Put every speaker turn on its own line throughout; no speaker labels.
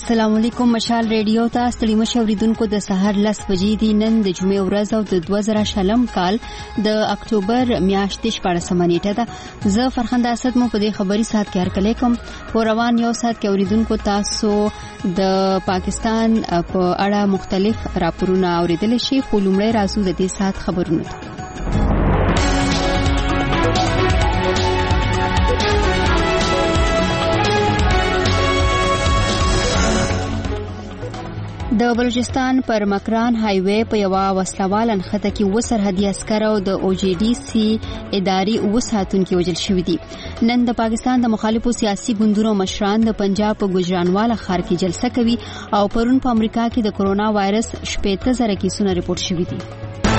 السلام علیکم. مشال ریډیو ته ستړي مشه اوریدونکو د سحر 10 بجې دی. نن د جمعې ورځ او د 2000 کال د اکتوبر میاشتې 14 نیټه ده. زه فرخنده اسد مو په دې خبري سات کې هرکلی کوم. په روان یو سات کې اوریدونکو تاسو د پاکستان په اړه مختلف راپورونه اوریدل شي. خو لومړی راځو د دې سات خبرونه ته. د بلوچستان پر مکران های وی په یو وسلوال انخته کې و سرحدي عسكر او د او جی ډي سي اداري و ساتونکو وژل شوې دي. نن د پاکستان د مخالفو سیاسي ګوندونو مشران د پنجاب په ګوجرانواله ښار کې جلسه کوي او پرون په امریکا کې د کرونا وایرس 70,000 کیسونه ریپورت شوي دي.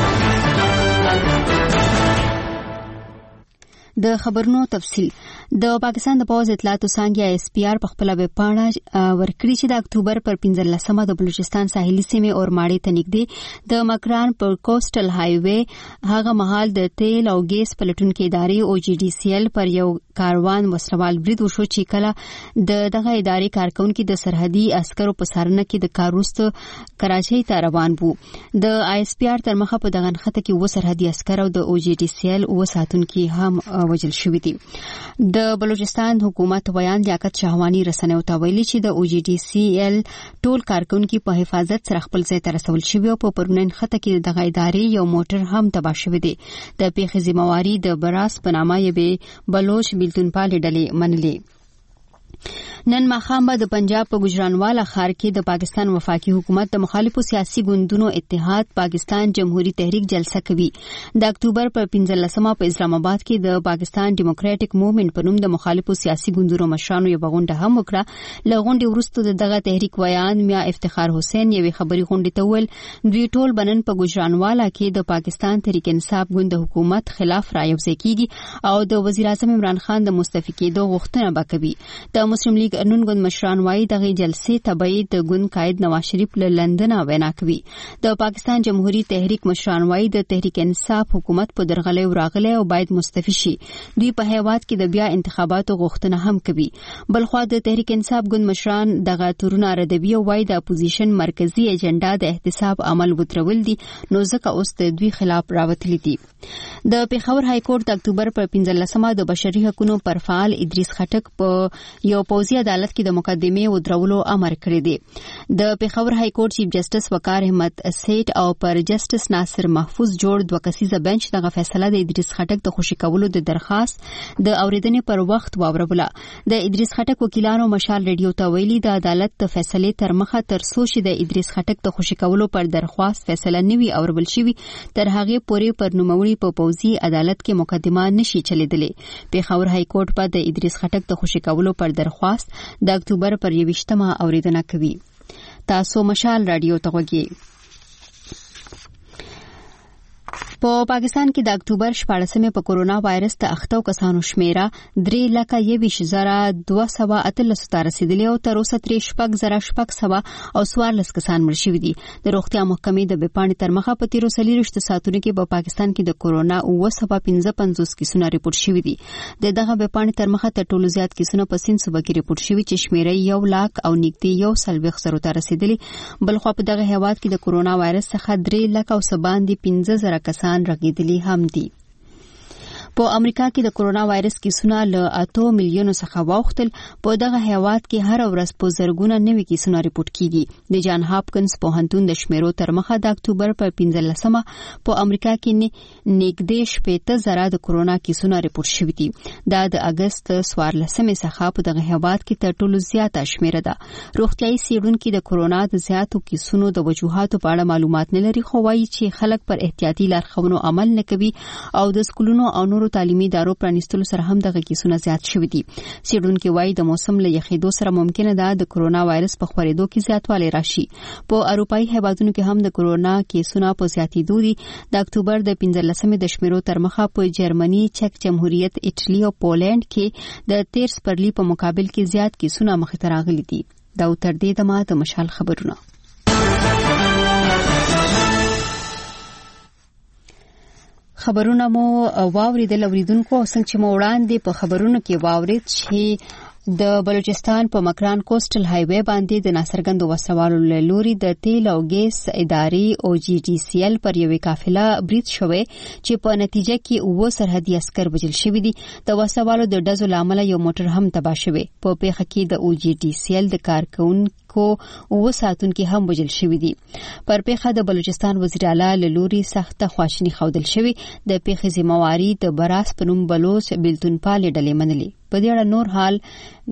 د خبرونو تفصیل. د پاکستان د پوز اطلاعاتو څانګه اس پی آر په خپل ویب پاڼه ورکړي چې د اکتوبر پر 15مه د بلوچستان ساحلي سیمې اور ماړې ته نږدې د مکران پر کوسټل های وی هغه مهال د تیل او ګیس پلټونکو ادارې او جی ډي سی ال پر یو کاروان وسلوال برید وشو چې کله دغه ادارې کارکونکو د سرحدي عسکرو په سارنه کې د کاروست کراچۍ ته روان وو. د آی اس پی آر تر مخه په دغه خطه کې و سرحدي عسکر او د او جی ډي سی ال و ساتونکو هم وجل شوې دي. د بلوچستان حکومت ویان لیاقت شاهوانی رسنیو ته ویلي چې د او جی ډي سی ال ټول کارکونکو په حفاظت سره خپل ځای ته رسول شوی او په پرونن خطه کې دغه ادارې یو موټر هم تباه شوی دی. د پیښې ذمہواری د براس په نامه یې بلوچ بیلتون پالې ډلې منلې. نن ماخام د پنجاب په ګوجرانواله ښار کې د پاکستان وفاقي حکومت د مخالفو سیاسي ګوندونو اتحاد پاکستان جمهوریت تحریک جلسه کوي. د اکتوبر پر 15مه په اسلام آباد کې د پاکستان ډیموکراټک موومېنټ په نوم د مخالفو سیاسي ګوندونو مشرانو یو غونډه هم وکړه. لغونډې وروسته دغه تحریک ویان میا افتخار حسین یوې خبري غونډې ته ویل دوی ټول بنن په ګوجرانواله کې د پاکستان تحریک انصاف ګوند حکومت خلاف رايوځي کیږي او د وزیر اعظم عمران خان د مستعفي کېدو غوښتنه وکوي. د مسلم لیگ ارنون ګوند مشران وايي دغه جلسې تبعید د ګوند قائد نواز شریف له لندن وینا کوي. د پاکستان جمهوریت تحریک مشران وايي د تحریک انصاف حکومت په درغلي وراغله او باید مستعفي شي. دوی په هیواد کې د بیا انتخاباتو غوښتنه هم کوي. بلخو د تحریک انصاف ګوند مشران دغه تورونه ردوي او وايي د اپوزیشن مرکزی ایجنډا د احتساب عمل وترول دي نو ځکه اوس د دوی خلاف راوتلي دي. د پیښور های کورټ د اکتوبر پر 15مه د بشري حقوقو پر فعال ادریس خټک په یو پوزي عدالت کې د مقدمې ودرولو امر کړی دی. د پیښور های کورټ چیف جسټس وقار احمد سیټ او پر جسټس ناصر محفوظ جوړ دوه کسیزه بنچ دغه فیصله د ادریس خټک د خوشي کولو د درخواست د اوریدنې پر وخت واوروله. د ادریس خټک وکیلانو مشال ریډیو ته ویلي د عدالت د فیصلې تر مخه تر څو چې د ادریس خټک د خوشي کولو پر درخواست فیصله نوي اورول شي تر هغه پورې پر نوموړي په پوزي عدالت کې مقدمه نشي چلیدلې. پیښور های کورټ په د ادریس خټک د خوشي کولو پر درخواست د اکتوبر پر 21مه اوریدنه کوي. تاسو مشال رادیو ته وګورئ. په پاکستان کې د اکتوبر 14مه په کورونا وایرس ته اخته کسانو شمیره 3,22,218 ته رسیدلی او تر اوسه 3,600 او 14 کسان مړ شوي دي. د روغتیا محکمې د بپاڼې تر مخه په 13 ساعتونو کې په پاکستان کې د کورونا 955 کیسونه ریپورت شوي دي. دغه بپاڼې تر مخه تر ټولو زیات کیسونه په سین صوبه کې ریپورت شوي چې شمیره 1,00,000 او نږدې 1,40,000 ته رسیدلی. بلخو په دغه هیواد کې د کورونا وایرس څخه 3,00,000 او سباندې 15,000 کسان رغیدلی هم دي. په امریکا کې د کورونا وایرس کیسونه له 8 میلیونو څخه واوښتل. په دغه هیواد کې هر ورځ په زرګونه نوي کیسونه ریپورت کیږي. د جان هاپکنز پوهنتون د شمیرو تر مخه د اکتوبر په 15مه په امریکا کې نږدې 70,000 د کورونا کیسونه ریپورت شوي دي. دا د اگست 14مه څخه په دغه هیواد کې تر ټولو زیاته شمیره ده. روغتیايي څېړونکو د کورونا د زیاتو کیسونو د وجوهاتو په اړه معلومات نه لري خو وايي چې خلک پر احتیاطي لارښوونو عمل نه کوي او د سکولونو او نورو تعلیمي ادارو پرانیستلو سره هم دغه کیسونه زیات شوي دي. څېړونکو وايي د موسم له یخېدو سره ممکنه ده د کورونا وایرس په خپرېدو کې زیاتوالی راشي. په اروپایي هیوادونو کې هم د کورونا کیسونه په زیاتېدو دي. د اکتوبر د 15مه د شمیرو تر مخه په جرمني، چک جمهوریت، ایټالي او پولند کې د 13 سپرلی په مقابل کې زیات کیسونه مخې ته راغلي دي. دا تر دې دمه د مشال خبرونه. خبرونه مو واوریدل اوریدونکو څنګه چې مو وړاندې په خبرونو کې واورید چې د بلوچستان په مکران کوسټل هایوي باندې د ناڅرګندو وسوالو له لوري د تیل او ګیس ادارې او GTCL پر یوې قافله برید شوی چې په نتیجه کې 9 سرحدي عسكر وژل شوي دي. د وسوالو د ډزو له امله یو موټر هم تباه شوی. په پیښه کې د GTCL د کارکونکو 9 ساتونکي هم وژل شوي دي. پر پیښه د بلوچستان وزیر اعلی له لوري سخته خواشیني ښودل شوې. د پیښې ذمہواري د براس په نوم بلوچ بیلتونپالې ډلې منلې. په دې اړه نور حال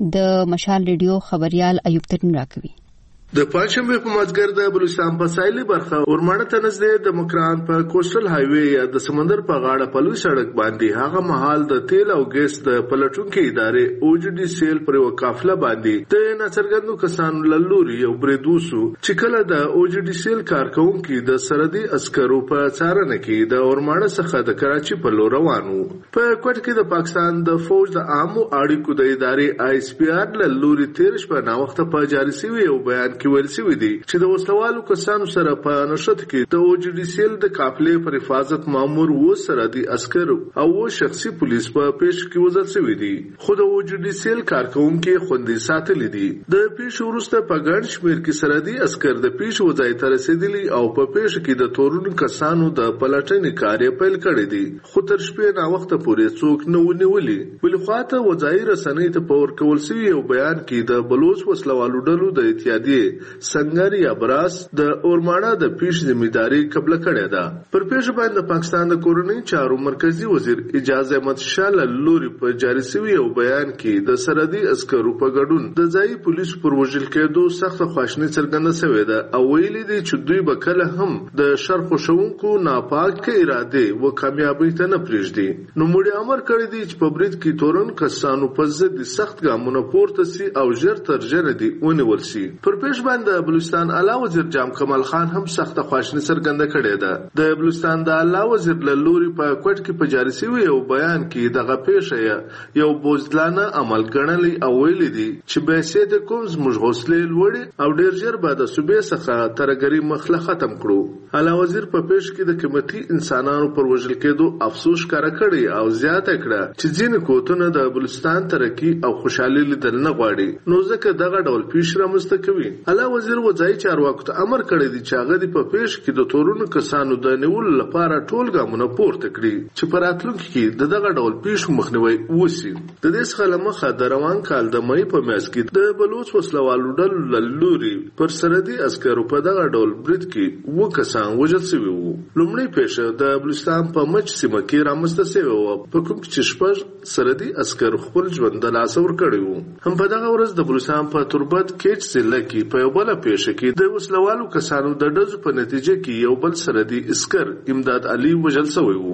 د مشال ریډیو خبريال ایوب ترین راکوي.
د پنځمه په مازګر د بلوچستان په ساحلي برخه ورمانه ته نږدې د مکران په کوسټل هایوي یا د سمندر په غاړه په لوی سړک باندې هغه مهال د تیل او ګیس د پلټونکو ادارې OGDCL پر یو قافله باندې د ناڅرګندو کسانو له لوري یو برید وشو چې کله د OGDCL کارکونکو د سرحدي عسکرو په څارنه کې د ورمانه څخه د کراچي په لور روانو. په کوټ کې د پاکستان د فوج د عامو اړیکو د ادارې ISPR له لوري تیر شپه نا وخت په جاري شوی یو بیان کې ویل شوی دی چې د وسلوالو کسانو سره په نشټ کې د OGDCL د قافلې پر حفاظت مامور و سرحدي عسكر او شخصي پولیس په پیش کې وزل شوی دی. خو د OGDCL کارکونکو خوندې ساتلې دي. د پیش وروسته په ګڼ شمېر کې سرحدي عسكر د پیش وځای ته رسیدلي او په پیش کې د تورن کسانو د پلټنې کار پیل کړی دی. خو تر شپې نا وخت پورې څوک نه ونیولي. بل خواته وځای رسنۍ ته پور کول شوی یو بیان کې د بلوچ وسلوالو ډلو د اتحادیې سنگر یا براس د اورمانه د پیش ذمہداري قبل کړی ده. پر پیښه باندې پاکستان د کورنۍ چارو مرکزی وزیر اجازه احمد شاه لوري په جاري شوی یو بیان کې د سرحدي عسکرو په ګډون د ځای پولیس پر وژل کېدو سخت خواشنی څرګنده شوې ده او ویلي دي چې دوی به کله هم د شر خوشونکو ناپاک اراده و کامیابی ته نه پریږدي. نو موږ امر کړی دی چې په برید کې تورن کسانو په ضد سخت ګامونه پورته سي او ژر تر ژره دي ونیول شي. پر پیښه باندې بلوچستان اعلی وزیر جام کمال خان هم سخت خواشنی څرګنده کړې ده. د بلوچستان د اعلی وزیر له لوري په کوټ کې په جاري شوی یو بیان کې دغه پیښه یو بوزدلانه عمل ګڼلی او ویلي دي چې به سید کوم زموږ حوصله لوړي او ډیر ژر به د صوبې څخه ترګری مخله ختم کړو. اعلی وزیر په پیښه کې د قیمتي انسانانو پر وژل کېدو افسوس ښکاره کړی او زیاته کړه چې ځینې کوتونه د بلوچستان ترقی او خوشحالي لیدل نه غواړي نو ځکه دغه ډول پیښ رامنځته کوي. اعلی وزیر وځای چارواکو ته امر کړی دی چې هغه د په پیښ کې د تورونو کسانو د نیولو لپاره ټول ګامونه پورته کړي چې په راتلونکي کې دغه ډول پیښو مخنیوي وشي. د دې څخه له مخه د روان کال د مې په میاشت کې د بلوچ وسلوالو ډلو له لوري پر سرحدي عسکرو په دغه ډول برید کې 9 کسان وژل شوي وو. لومړی پیښه د بلوچستان په مچ سیمه کې رامنځته شوې وه په کوم چې شپږ سرحدي عسکر خپل ژوند د لاسه ورکړی وو. هم په دغه ورځ د بلوچستان په تربت کېچ ضلع کې په یو بله پیښه کې د وسلوالو کسانو د ډزو په نتیجه کې یو بل سرحدي عسکر امداد علي وژل شوی وو.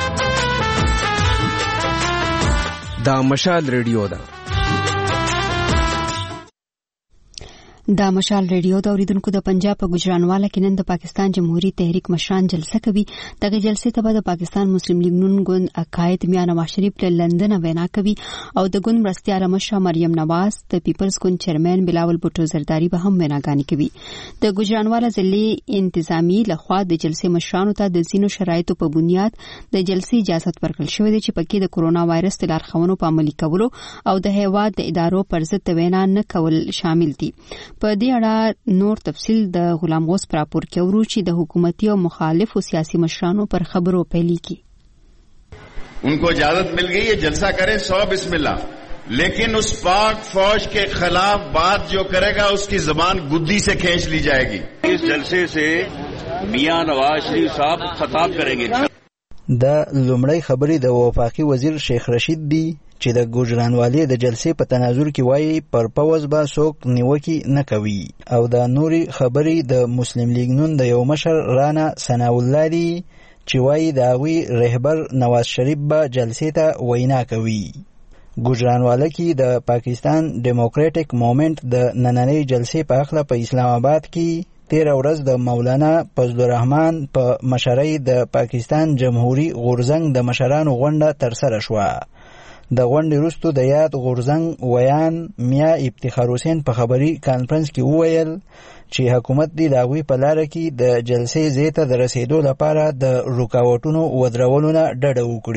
دا مشال ریډیو ده.
دا مشال ریډیو د اوریدونکو د پنجاب په ګجرانواله کې نن د پاکستان جمهوریت تحریک مشران جلسه کوي. دغه جلسې ته به د پاکستان مسلم لیگ نون ګوند عقاید میاں نواز شریف له لندن وینا کوي او د ګوند مرستیاله مشره مریم نواز د پیپلز ګوند چیرمن بلاول بوټو زرداری به هم ویناګانې کوي. د ګجرانواله ضلعي انتظامی لخوا د جلسې مشرانو ته د ځینو شرایطو په بنیاد د جلسې اجازه ورکړل شوې ده چې پکې د کورونا وایرس د لارښوونو په عملي کولو او د هیواد د ادارو پر ضد وینا نه کول شامل دي. په دې اړه نور تفصیل د غلام غوث پر راپور کې ورو چې د حکومتي او مخالف او سیاسي مشرانو پر خبرو پیلي کی.
उनको इजाजत मिल गई है जलसा करें 100 बिस्मिल्लाह, लेकिन उस पाक फौज के खिलाफ बात जो करेगा उसकी जबान गुद्दी से खींच ली जाएगी.
इस जलसे से मियां नवाज शरीफ साहब खिताब करेंगे.
دا لومړی خبرې د وفاقي وزیر شیخ رشید دی چې د ګوجرانوالې د جلسې په تناظر کې وایي پر پوز به څوک نیوکې نه کوي او دا نوري خبرې د مسلم لیگ نون د یو مشر رانا ثناء الله دی چې وایي د هغوی رهبر نواز شریف به جلسې ته وینا کوي. ګوجرانواله کې د پاکستان ډیموکراټک موومنټ د نننۍ جلسې په اخله په اسلام آباد کې 13 ورځ د مولانا فضل الرحمن په مشرۍ د پاکستان جمهوری غورزنګ د مشرانو غونډه ترسره شوه. د غونډې وروسته د یاد غورزنګ ویان میاں افتخار حسین په خبري کانفرنس کې وویل چې حکومت دی د هغوی په لاره کې د جلسې ځای ته د رسېدو لپاره د رکاوټونو ودرولو نه ډډه وکړي.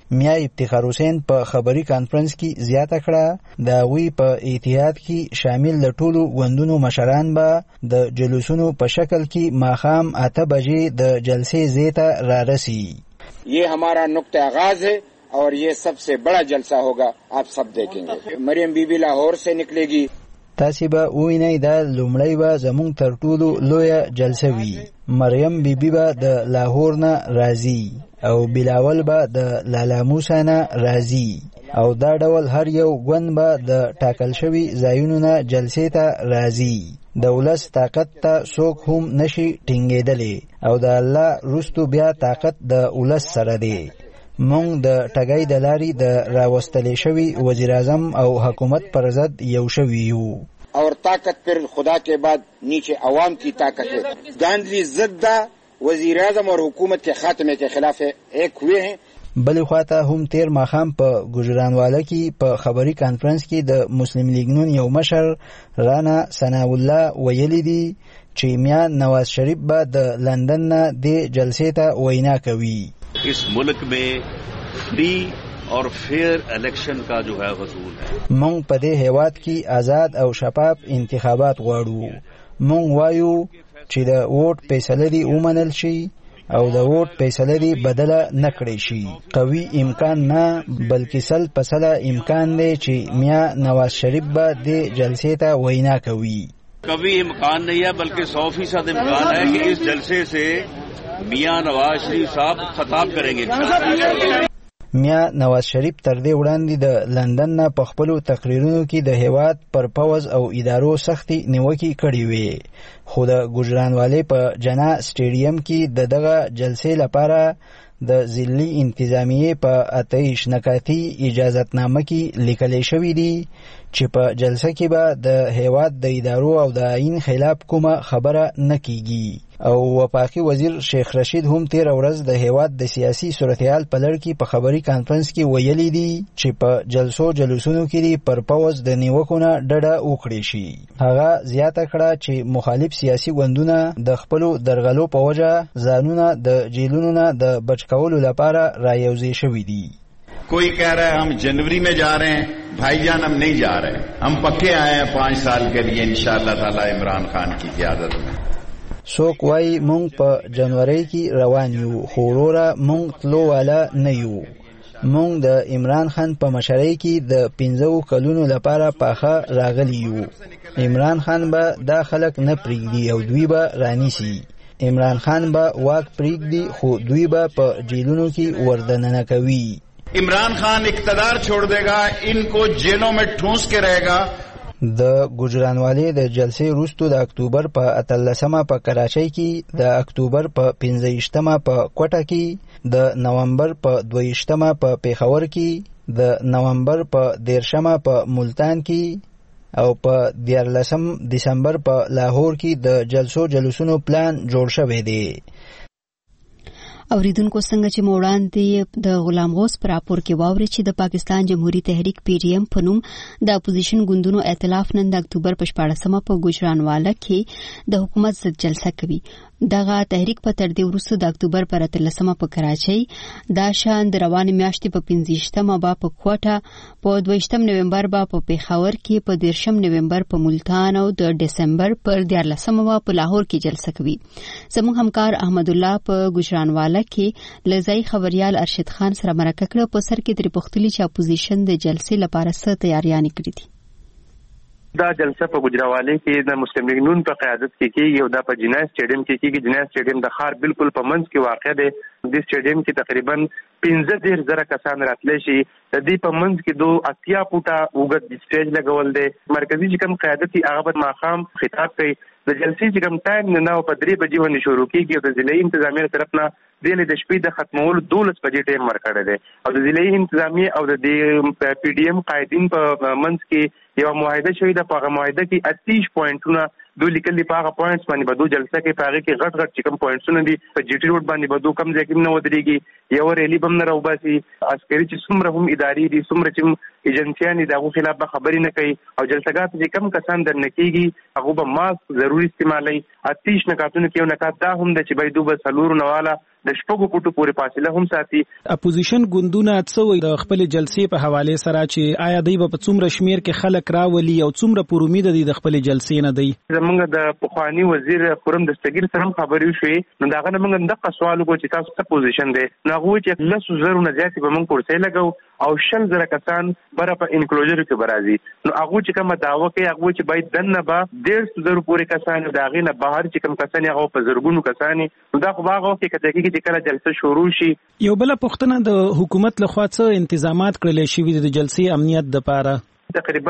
میا افتخار حسین په خبري کانفرنس کې زیاته کړه د هغوی په اتحاد کې شامل د ټولو ګوندونو مشران به د جلوسونو په شکل کې ماښام 8 بجې د جلسې ځای ته رارسي.
یہ ہمارا نقطہ آغاز ہے اور یہ سب سے بڑا جلسہ ہوگا. آپ سب دیکھیں گے. مریم بی بی لاہور سے نکلے گی.
تاسې به ووینئ دا لومړی به زموږ تر ټولو لویه جلسه وي. مریم بی بی به د لاهور نه راځي او بلاول به د لالاموسا نه راځي او دا ډول هر یو ګوند به د ټاکل شوي ځایونو نه جلسې ته راځي. د ولس طاقت ته څوک هم نشي ټینګېدلی او د الله وروستو بیا طاقت د ولس سره دی. مونږ د ټګۍ د لارې د راوستلې شوي وزیر اعظم او حکومت پر ضد یو شوي یو.
اور طاقت پھر خدا کے بعد نیچے عوام کی طاقت ہے. گاندھی زدہ وزیر اعظم اور حکومت کے خاتمے کے خلاف ایک ہوئے ہیں.
بلې خواته هم تیر ماښام په ګوجرانواله کې په خبري کانفرنس کې د مسلم لیگ نون یو مشر رانا ثناء الله ویلي دي چې میا نواز شریف به د لندن نه د جلسې ته وینا کوي.
इस मुल्क में फ्री और फेयर इलेक्शन का जो है वसूल है.
مونږ په دې هیواد کې آزاد او شفاف انتخابات غواړو. مونږ وایو چې د ووټ فیصله دې ومنل شي او د ووټ فیصله دې بدله نه کړی شي. قوي امکان نه بلکې 100% امکان دی چې میا نواز شریف به د جلسې ته وینا کوي.
कभी इम्कान नहीं है बल्कि 100% इम्कान है कि इस जलसे से मियां नवाज शरीफ साहब खिताब करेंगे.
میا نواز شریف تر دې وړاندې د لندن نه په خپلو تقریرونو کې د هیواد پر پوځ او ادارو سختې نیوکې کړې وې، خو د ګوجرانوالې په جنا سټیډیم کې د دغه جلسې لپاره د ضلعي انتظامیې په 28 نکاتي اجازتنامه کې لیکل شوي دي چې په جلسه کې به د هیواد د ادارو او د آئین خلاف کومه خبره نه کیږي. او وفاقي وزیر شیخ رشید هم تیر ورځ د هیواد د سیاسي صورتحال په لړ کې په خبري کانفرنس کې ویلي دي چې په جلسونو کې پر پوځ د نیوکو نه ډډه وکړي شي. هغه زیاته کړه چې مخالف سیاسي ګوندونه د خپلو درغلو په وجه ځانونه د جیلونو نه د بچ کولو لپاره رایوځي شوي دي.
कोई कह रहा है हम जनवरी में जा रहे हैं. भाईजान हम नहीं जा रहे. हम पक्के आए हैं 5 साल के लिए इंशाअल्लाह ताला इमरान खान की क़यादत में.
څوک وایي مونږ په جنوري کې روان یو، خو وروره مونږ تلو والا نه یو. مونږ د عمران خان په مشرۍ کې د 15 کلونو لپاره پاخه راغلی یو. عمران خان به دا خلک نه پرېږدي او دوی به رانیسي. عمران خان به واک پرېږدي خو دوی به په جیلونو کې وردننه کوي.
इमरान खान इक़्तिदार छोड़ देगा, इनको जेलों में ठूंस के रहेगा.
د ګوجرانوالې د جلسې وروسته د اکتوبر په 18 په کراچۍ کې، د اکتوبر په 15 په کوټه کې، د نومبر په 22 په پیښور کې، د نومبر په 13 په ملتان کې او په 14 دسمبر په لاهور کې د جلسونو پلان جوړ شوی دی.
اوریدونکو څنګه چې موړاندې د غلام غوث پر راپور کې واوري چې د پاکستان جمهوریت تحریک پی ډی ایم په نوم د اپوزیشن ګوندونو ائتلاف نن د اکتوبر په 14 په ګوجرانواله کې د حکومت ضد جلسه کوي. دغه تحریک په تر دې وروسته د اکتوبر پر 13 په کراچۍ، دا شان د روانې میاشتې په 15 به په کوټه، په 22 نومبر به په پیښور کې، په 13 نومبر په ملتان او د دسمبر پر 14 په لاهور کې جلسه کوي. زموږ همکار احمد الله په ګوجرانواله کې لزای خبريال ارشد خان سره مرکه کړه. په سر کې د پختلی چې اپوزیشن د جلسې لپاره څه تیاریاں کړې دي.
دا جلسه په ګوجرانواله کې د مسلم لیگ نون په قیادت کې کېږي او دا په جنای سټیډیم کې کېږي. جنای سټیډیم د ښار بالکل په منځ کې واقع دی. د سټیډیم کې تقریبا 15,000 کسان راتلی شي. د دې په منځ کې 2 فوټه اوږد سټیج لګول دی. مرکزي چې کوم قیادت یې هغه به ماښام خطاب کوي. د جلسې چې کوم ټایم نه په 3 بجې باندې شروع کېږي او د ضلعي انتظامیې طرف نه د شپې د ختمولو 12 بجې ټایم ورکړی دی او د ضلعي انتظامیې او د پی ډي ایم قائدین په منځ کې یو معاهده شوې ده. په هغه معاهده کې 30 پوینټونه دوی لیکلي. په هغه پوینټس باندې به دوی جلسه کې په هغې کې غټ چې کوم پوینټسونه دي په جي ټي روډ باندې به دوی کم ځای کې نه ودرېږي. یو ریلي به هم نه راوباسي. عسکري چې څومره هم ادارې دي، څومره چې ایجنسیانې دغه خلاف به خبرې نه کوي او جلسګات چې کم کسان درنه کیږي هغه به ماسک ضروري استعمالي. آتش نکاتونه کې یو نکات دا هم د چې باید دوه سلور نواله د شپږو فوټو پورې فاصله هم ساتي.
اپوزیشن ګوندونه څه د خپل جلسې په حواله سره چې آیا دوی په څومره شمیر کې خلک راولي او څومره پر امید دي د خپل جلسې نه دی؟
زمونږ د پخوانی وزیر خرم دستگیر سره خبرې شوې نو داغه موږ دغه سوال وکړو چې تاسو څه پوزیشن دی نو هغه چې 10,000 نه زیات به موږ کورسې لګو او 10,000 کسان بره په انکلوجر کې برازي. نو هغه چې کوم داوا کوي هغه چې باید دنه به 150,000 پورې کسان داغه نه بهر چې کوم کسان هغه په زرګونو کسان نو دا خو هغه کې کته کې چې کله جلسه شروع شي.
یو بل پوښتنه د حکومت لخوا څه انتظامات کړل شوي د جلسې امنیت لپاره؟
تقریبا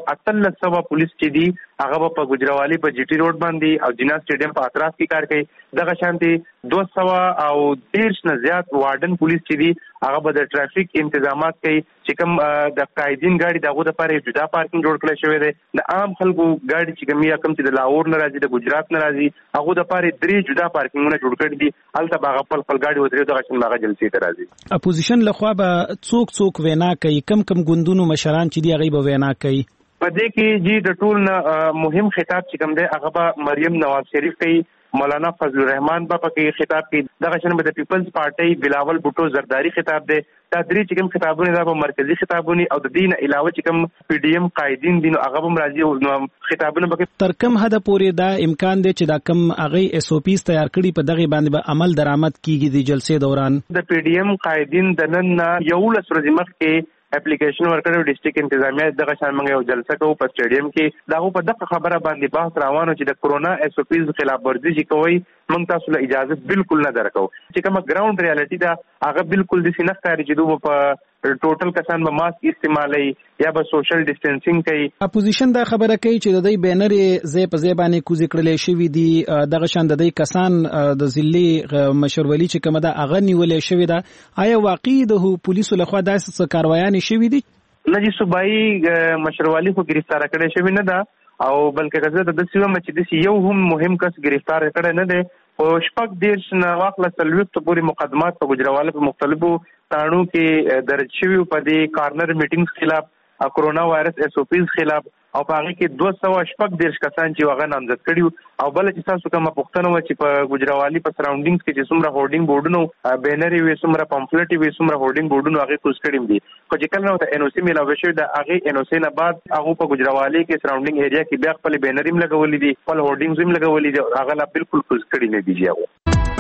1800 پولیس چې دي هغه په ګجراوالي په جی ټي روډ باندې او جنا سټیډیم په اطراف کې کار کوي. دغه شانتي 200 او 13 نه زیات وارډن پولیس چې دي هغه به د ټرافیک انتظامات کوي چې کوم د قائدین ګاډي دغه لپاره جدا پارکینګ جوړ کړی شوی دی. د عام خلکو ګاډي چې کوم یا کم چې د لاهور نه راځي د ګجرات نه راځي هغه لپاره 3 جدا پارکینګونه جوړ کړي دي. هلته باغ خپل ګاډي ودرې دغه شان باغ جلسې ته راځي.
اپوزیشن لخوا به څوک وینا کوي کم ګوندونو مشران چې دی هغه به وینا کوي؟
په دې کې جی د ټول مهم خطاب چې کوم دی هغه به مریم نواز شریف کوي، مولانا فضل الرحمن به پکې خطاب کوي، دغه شان به د پیپلز پارټي بلاول بوټو زرداری خطاب دی. دا درې چې کوم خطابونه دا به مرکزی خطابونه او د دین علاوه چې کوم پی ډی ایم قائدین دي هغه هم راځي او خطابونه به
تر کوم حد پورې دا امکان دی چې دا کوم هغه اس او پیز تیار کړي په دغه باندې به عمل درآمد کیږي د جلسې دوران؟
د پی ډی ایم قائدین د نن یو لسرځ مخ کې اپلیکیشن ورکړو ډیسټریکټ انتظامیه دغه شان موږ یو جلسه کوو په سټیډیم کې دغه په دغه خبره باندې بحث روانو چې د کورونا اس او پیز خلاف ورزي چې کوي موږ تاسو له اجازه بالکل نه درکو چې کومه ګراوند ریالټي دا هغه بالکل د سینه ښکاري چې دوی په ټوټل کسان به ماسک استعمالي یا به سوشل ډیسټنسینګ کوي.
اپوزیشن دا خبره کوي چې د دې بینر زې په زې باندې کوزي کړلې شوې دي دغه شان د دې کسان د ضلعي مشرولي چې کومه دا اغه نیولې شوې ده آیا واقعي د پولیسو لخوا داسې کاروایان شوې دي؟
نجی صوبایي مشرولي خو گرفتار کړي شوی نه ده او بلکې کزه د سیمه چې د یو هم مهم کس گرفتار کړي نه ده او شپږ دیرش نه واخله سلوت پورې مقدمات په ګجراواله په مختلفو تانو کې درج شوی په دې کارنر میټینګز خلاف کورونا وایرس اس او پیز خلاف او په هغه کې 214 کسان چې هغه نامزد کړي او بل چې تاسو کومه پوښتنه و چې په ګجراوالي په سراوندینګز کې چې څومره هورډینګ بورډونو بینر وي څومره پامفلټ وي څومره هورډینګ بورډونو هغه کوز کړي دي خو چې کله نو ته ان او سی ملاوي شوی د هغه ان او سی نه بعد هغه په ګجراوالي کې سراوندینګ ایریا کې بیا خپل بینر هم لګولې دي خپل هورډینګز هم لګولې دي هغه لا بالکل کوز کړي نه دي هغه.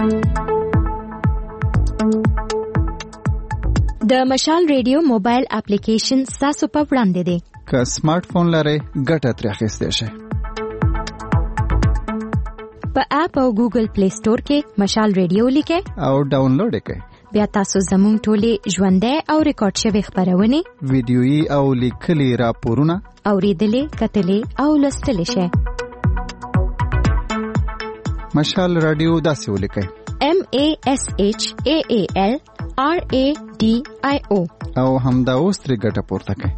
د مشال ریډیو موبایل اپلیکیشن تاسو په وړاندې دی.
که سمارټ فون لرئ ګټه ترې اخیستی شئ.
په اپ او ګوګل پلی سٹور کې مشال ریډیو لیکئ
او ډاونلوډ یې کړئ.
بیا تاسو زموږ ټولې ژوندۍ او ریکارډ شوي خپرونې
ویډیويي او لیکلي راپورونه
اورېدلې کتلې او لوستلی شئ.
مشال رادیو داسې ولیکئ
MASHAAL RADIO
او همدا اوس ترې ګټه پورته کړئ.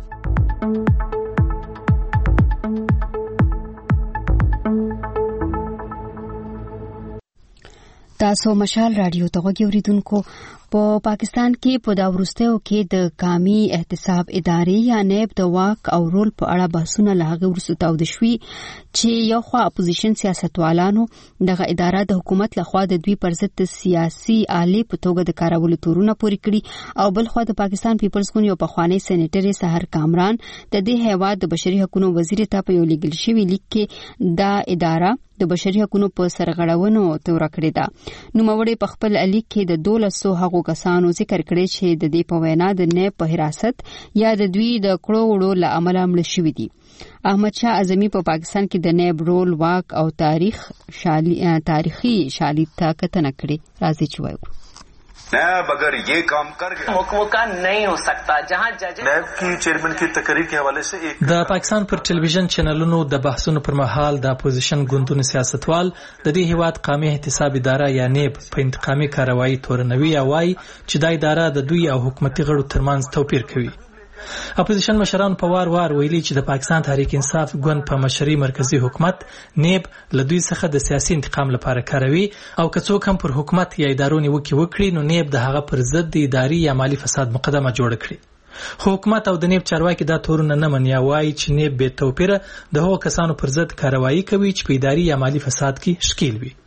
تاسو مشال رادیو ته غوږی اوریدونکو په پاکستان کې په دا وروستیو کې د قومي احتساب ادارې یا نیب د واک او رول په اړه بحثونه له هغې وروسته تاوده شوي چې یو خوا اپوزیشن سیاستوالانو دغه اداره د حکومت لخوا د دوی پر ضد د سیاسي آلې په توګه د کارولو تورونه پورې کړي او بل خوا د پاکستان پیپلز ګوند یو پخوانی سېنیټر سحر کامران د دې هیواد د بشري حقوقو وزیر ته په یو لیږل شوي لیک کې دا اداره د بشري حقوقو په سرغړونو تورن کړې ده. نوموړي په خپل لیک کې د 1200 هغو کسانو ذکر کړی چې د دې په وینا د نیب په حراست یا د دوی د کړو وړو له امله مړه شوي دي. احمد شاه اعظمي په پاکستان کې د نیب رول واک او تاریخي شالید ته کتنه کړې. راځي چې وایو
نیب اگر یہ کام کر گیا مکمکہ نہیں ہو سکتا جہاں جج نیب کی چیئرمین کی تقریر کے حوالے سے ایک
د پاکستان پر ټلویزیون چینلونو د بحثونو پر مهال د اپوزیشن ګوندونو سیاستوال د دې هیواد قومي احتساب اداره یا نیب په انتقامي کاروایی تورنوي او وايي چې دا اداره د دوی او حکومتي غړو ترمنځ توپیر کوي. اپوزیشن مشران په وار ویلي چې د پاکستان تحریک انصاف ګوند په مشري مرکزی حکومت نیب له دوی څخه د سیاسي انتقام لپاره کاروي او که څوک هم پر حکومت یا ادارو نیوکې وکړي نو نیب د هغه پر ضد د اداري یا مالی فساد مقدمه جوړ کړي. خو حکومت او د نیب چارواکي دا تورونه نه مني او وایي چې نیب بې توپیره د هغو کسانو پر ضد کاروایی کوي چې په اداري یا مالي فساد کې ښکیل وي.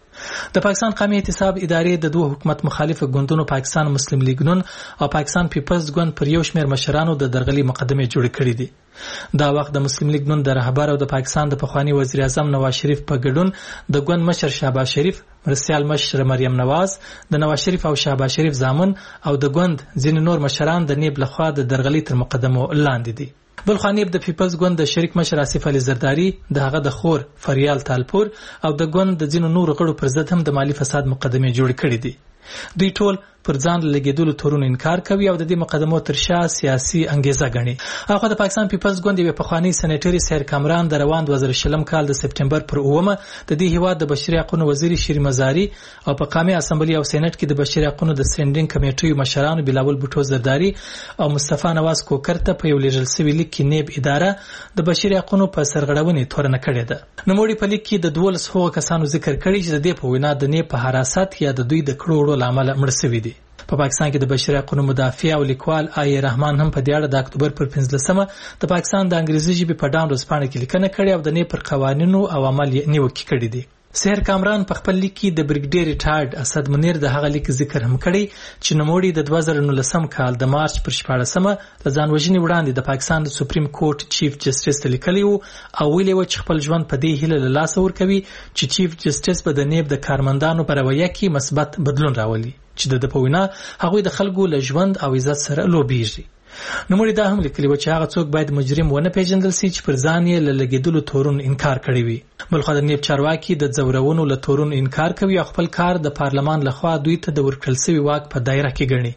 د پاکستان قومي احتساب ادارې د دوه حکومت مخالفه ګوندونو پاکستان مسلم لیگ نون او پاکستان پیپلز ګوند پر یو شمېر مشرانو د درغلي مقدمې جوړې کړې دي. دا وخت د مسلم لیگ نون د رهبر او د پاکستان د پخوانی وزیر اعظم نواز شریف په ګډون د ګوند مشر شهباز شریف، مرستیال مشر مریم نواز، د نواز شریف او شهباز شریف زامن او د ګوند ځینې نور مشران د نیب لخوا د درغلي تر مقدمو لاندې دي. بل خو نیب د پیپلز ګوند د شریک مشر آصف علي زرداری، د هغه د خور فریال تالپور او د ګوند د ځینو نورو غړو پر ضد هم د مالی فساد مقدمې جوړې کړې دي. دوی ټول پر ځان لګیدلو تورونو انکار کوي او د دې مقدمو تر شا سیاسي انګیزه ګڼي. هغه د پاکستان پیپلز ګوند یو پخوانی سېنیټر سیر کامران د روان 2020 کال د سپټمبر پر 9 د دې هیواد د بشري حقوقو وزیر شری مزاری او په قومي اسمبلی او سېنات کې د بشري حقوقو د سټینډینګ کمیټې مشرانو بلاول بوټو زرداری او مصطفی نواز کوکر ته په یو لیږل سوي لیک کې نیب اداره د بشري حقوقو په سرغړونې تورنه کړې ده. نوموړي په لیک کې د 12 هغو کسانو ذکر کړی چې د دې په وینا د نیب په حراست یا د دوی د کړو وړو لامل مړ شوي دي. په پاکستان کې د بشري حقوقو مدافع او لیکوال آی رحمان هم په دې اړه د اکتوبر پر 15 د پاکستان د انګریزي ژبې په ډاون ورځپاڼه کې لیکنه کړې او د نیب پر قوانینو او عمل یې نیوکې کړې دي. سیر کامران په خپل لیک کې د بریګیډیر ریټایرډ اسد منیر د هغه لیک ذکر هم کړی چې نوموړي د 2019 کال د مارچ پر 14 د ځان وژنې وړاندې د پاکستان د سپریم کورټ چیف جسټس ته لیکلی وو او ویلي وو چې خپل ژوند په دې هیله له لاسه ورکوي چې چیف جسټس به د نیب د کارمندانو په رویه کې مثبت بدلون راولي چې د په وینا هغوی د خلکو له ژوند او عزت سره لوبیږي. نوموړي دا هم لیکلي و چې هغه څوک باید مجرم ونه پیژندل شي چې پر ځان یې له لګېدلو تورونو انکار کړی وي. بلخو د نیب چارواکي د ځورونو له تورونو انکار کوي او خپل کار د پارلمان لخوا دوی ته د ورکړل شوي واک په دایره کې ګڼي.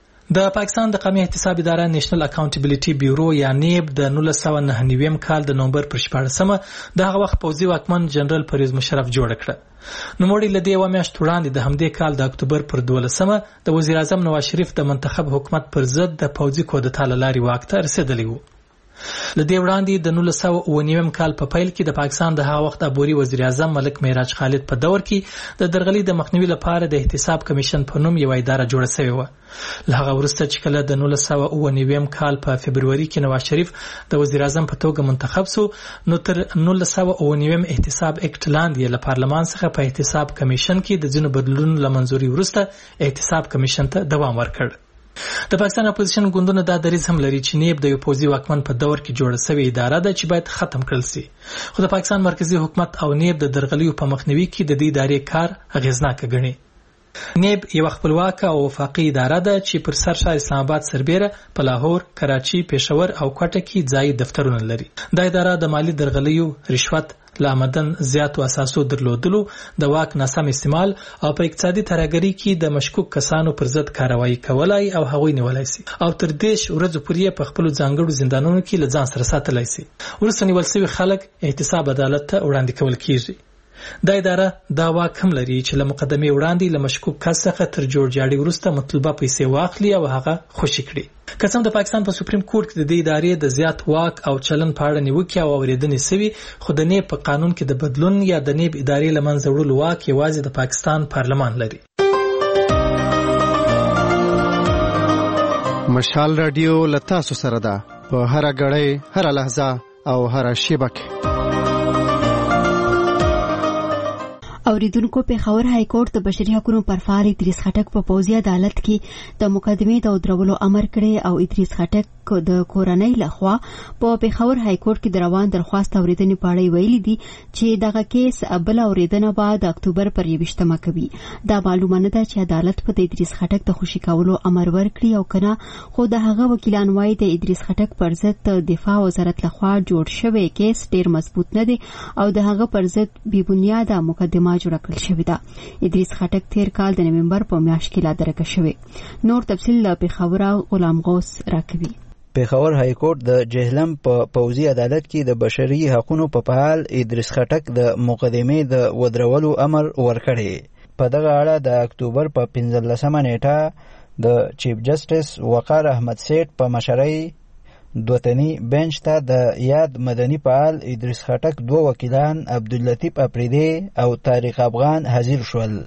د پاکستان د قومي احتساب اداره نېشنل اکاونټیبلیټي بیورو یا نیب د 1999 کال د نومبر پر 14 د هغه وخت پوځي واکمن جنرال پرویز مشرف جوړ کړ. نوموړي له دې یوه میاشت وړاندې د همدې کال د اکتوبر پر 12 د وزیر اعظم نواز شریف د منتخب حکومت پر ضد د پوځي کودتا له لارې واک ته رسېدلی و. له دې وړاندې د 1999 کال په پیل کې د پاکستان د هغه وخت عبوري وزیر اعظم ملک معراج خالد په دور کې د درغلي د مخنیوي لپاره د احتساب کمیشن په نوم یوه اداره جوړه شوې وه. له هغه وروسته چې کله د 1999 کال په فبروري کې نواز شریف د وزیر اعظم په توګه منتخب شو نو تر 1999 احتساب اکټ لاندې له پارلمان څخه په احتساب کمیشن کې د ځینو بدلونونو له منظوري وروسته احتساب کمیشن ته دوام ورکړ. د پاکستان اپوزیشن ګوندونه دا دریځ هم لري چې نیب د یو پوځي واکمن په دور کې جوړه شوې اداره ده چې باید ختم کړل شي. خو د پاکستان مرکزی حکومت او نیب د درغلیو په مخنیوي کې د دې ادارې کار اغیزناک ګڼي. نیب یو خپلواکه او وفاقي اداره ده چې پر سرشار اسلام آباد سربیره په لاهور، کراچي، پېښور او کوټه کې ځایي دفترونه لري. دا اداره د مالی درغلیو، رشوت، لامدن زیاتو اساسو درلودلو، د واک ناسم استعمال او په اقتصادي ترهګرۍ کې د مشکوک کسانو پر ضد کاروایی کولای او هغوی نیولای شي او تر 10 ورځې پورې په خپل ځانګړو زندانونو کې له ځان سره ساتلای شي. وروسته نیول شوي خلک احتساب عدالت ته وړاندې کول کیږي. دا اداره دا واک هم لري چې له مقدمې وړاندې له مشکوک کس څخه تر جوړجاړي وروسته مطلوبه پیسې واخلي او هغه خوشي کړي. قسم د پاکستان په سپریم کورټ کې د دې ادارې د زیات واک او چلن په اړه نیوکې او اورېدنې شوي، خو د نیب په قانون کې د بدلون یا د نیب ادارې له منځه وړلو واک یوازې د پاکستان پارلمان لري.
مشال رادیو له تاسو سره ده په هره غړۍ، هره لحظه او هره شیبه کې.
اوریدونکو پېښور های کورټ د بشري حقوقو پر فعال ادریس خټک په پوځي عدالت کې د مقدمې د درولو امر کړی او ادریس خټک د کورنۍ لخوا په پېښور های کورټ کې د روان درخواست اوریدنې په اړه ویلي دي چې دغه کیس بل اوریدنه بعد اکتوبر پر 21 کوي. دا معلومه نه ده چې عدالت په ادریس خټک د خوشي کولو امر ورکړي او کنه، خو د هغه وکیلان وايي د ادریس خټک پر ضد د دفاع وزارت لخوا جوړ شوی کیس ډیر مضبوط نه دی او د هغه پر ضد بې بنیاده مقدمه جوړه کړل شوې ده. ادریس خټک تیر کال د نومبر په میاشت کې لا درکه شوی. نور تفصیل له پېښور غلام غوث راکوي.
پېښور های کورټ د جهلم په پوځي عدالت کې د بشري حقوقو په فعال ادریس خټک د مقدمې د ودرولو امر ورکړی. په دغه اړه د اکتوبر په 15 نیټه د چیف جسټس وقار احمد سیټ په مشرۍ دوتنی بنچ ته د یاد مدني فعال ادریس خټک 2 وکیلان عبداللطیف اپریدی او طارق افغان حاضر شول.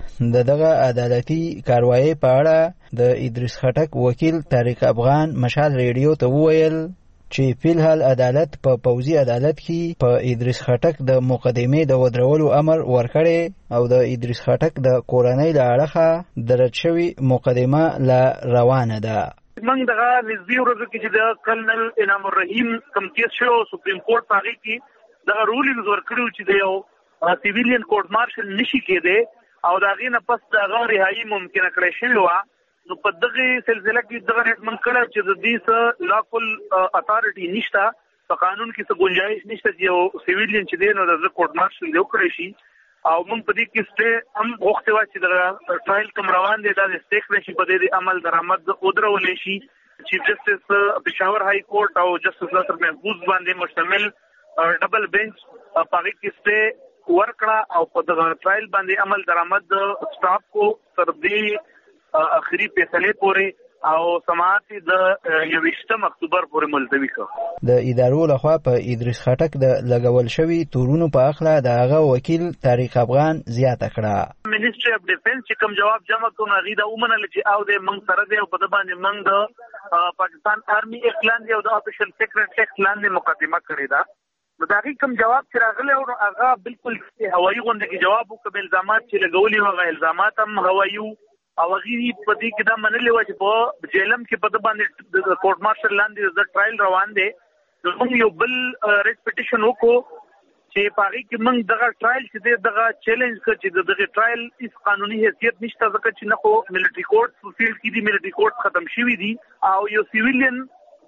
دغه عدالتي کاروایی په اړه د ادریس خټک وکیل طارق افغان مشال ریډیو ته وویل چې فلحال عدالت په پوځي عدالت کې په ادریس خټک د مقدمې د ودرولو امر ورکړی او د ادریس خټک د کورنۍ له اړخه درج شوی مقدمه لا روانه ده.
موږ دغه نږدې ورځو کې چې د کرنل انعام الرحیم کوم کیس شو سپریم کورټ په هغې کې دغه رولینګز ورکړي چې د یو سیویلین کورټ مارشل نشي کېدی او د هغې نه پس د هغه رهایي ممکنه کړی شوې وه. نو په دغه سلسله کې دغه ریکمنډ کړی چې د دې څه لاکل اتارټي نشته، په قانون کې څه گنجایش نشته چې یو سیویلین چې دی نو د کورټ مارشل دی وکړی شي. او موږ په دې کې سټې هم غوښتې وه چې د ټرایل کوم روان دی دا د سټې کړی شي، په دې عمل درآمد ودرولی شي. چیف جسټس پېښور هائی کورټ او جسټس ناصر محفوظ باندې مشتمل ډبل بینچ په هغې کې سټې ورکړه او په دغه ټرایل باندې عمل درآمد سټاپ کو تر دې اخري فیصلې پورې او سماعت د 21 اکتوبر پورې ملتوي کړ.
د ادارو لخوا په ادریس خټک د لګول شوي تورونو په اخله د هغه وکیل طارق افغان زیاته کړه.
منیسټري اف ډیفنس چې کوم جواب جمع کړو هغې دا ومنل چې او د موږ سره دی او په ده باندې موږ د پاکستان آرمي ایکټ لاندې او د افیشل سیکرټ ایکټ لاندې مقدمه کړې ده. نو د هغې کوم جواب چې راغلی او هغه بالکل هوایي غونډه کې جواب وکړ، الزامات چې لګولي وو هغه الزامات هم هوایي وو او هغې په دې کې دا منلې وه چې په جیلم کې په ده باندې د کورټ مارشل لاندې د ټرایل روان دی. نو موږ یو بل ریټ پټیشن وکړو چې په هغې کې موږ دغه ټرایل چې دی دغه چیلنج کړ چې د دغې ټرایل هېڅ قانوني حیثیت نشته، ځکه چې نه خو ملټري کورټ په فیلډ کې دي، ملټري کورټ ختم شوي دي او یو سیویلین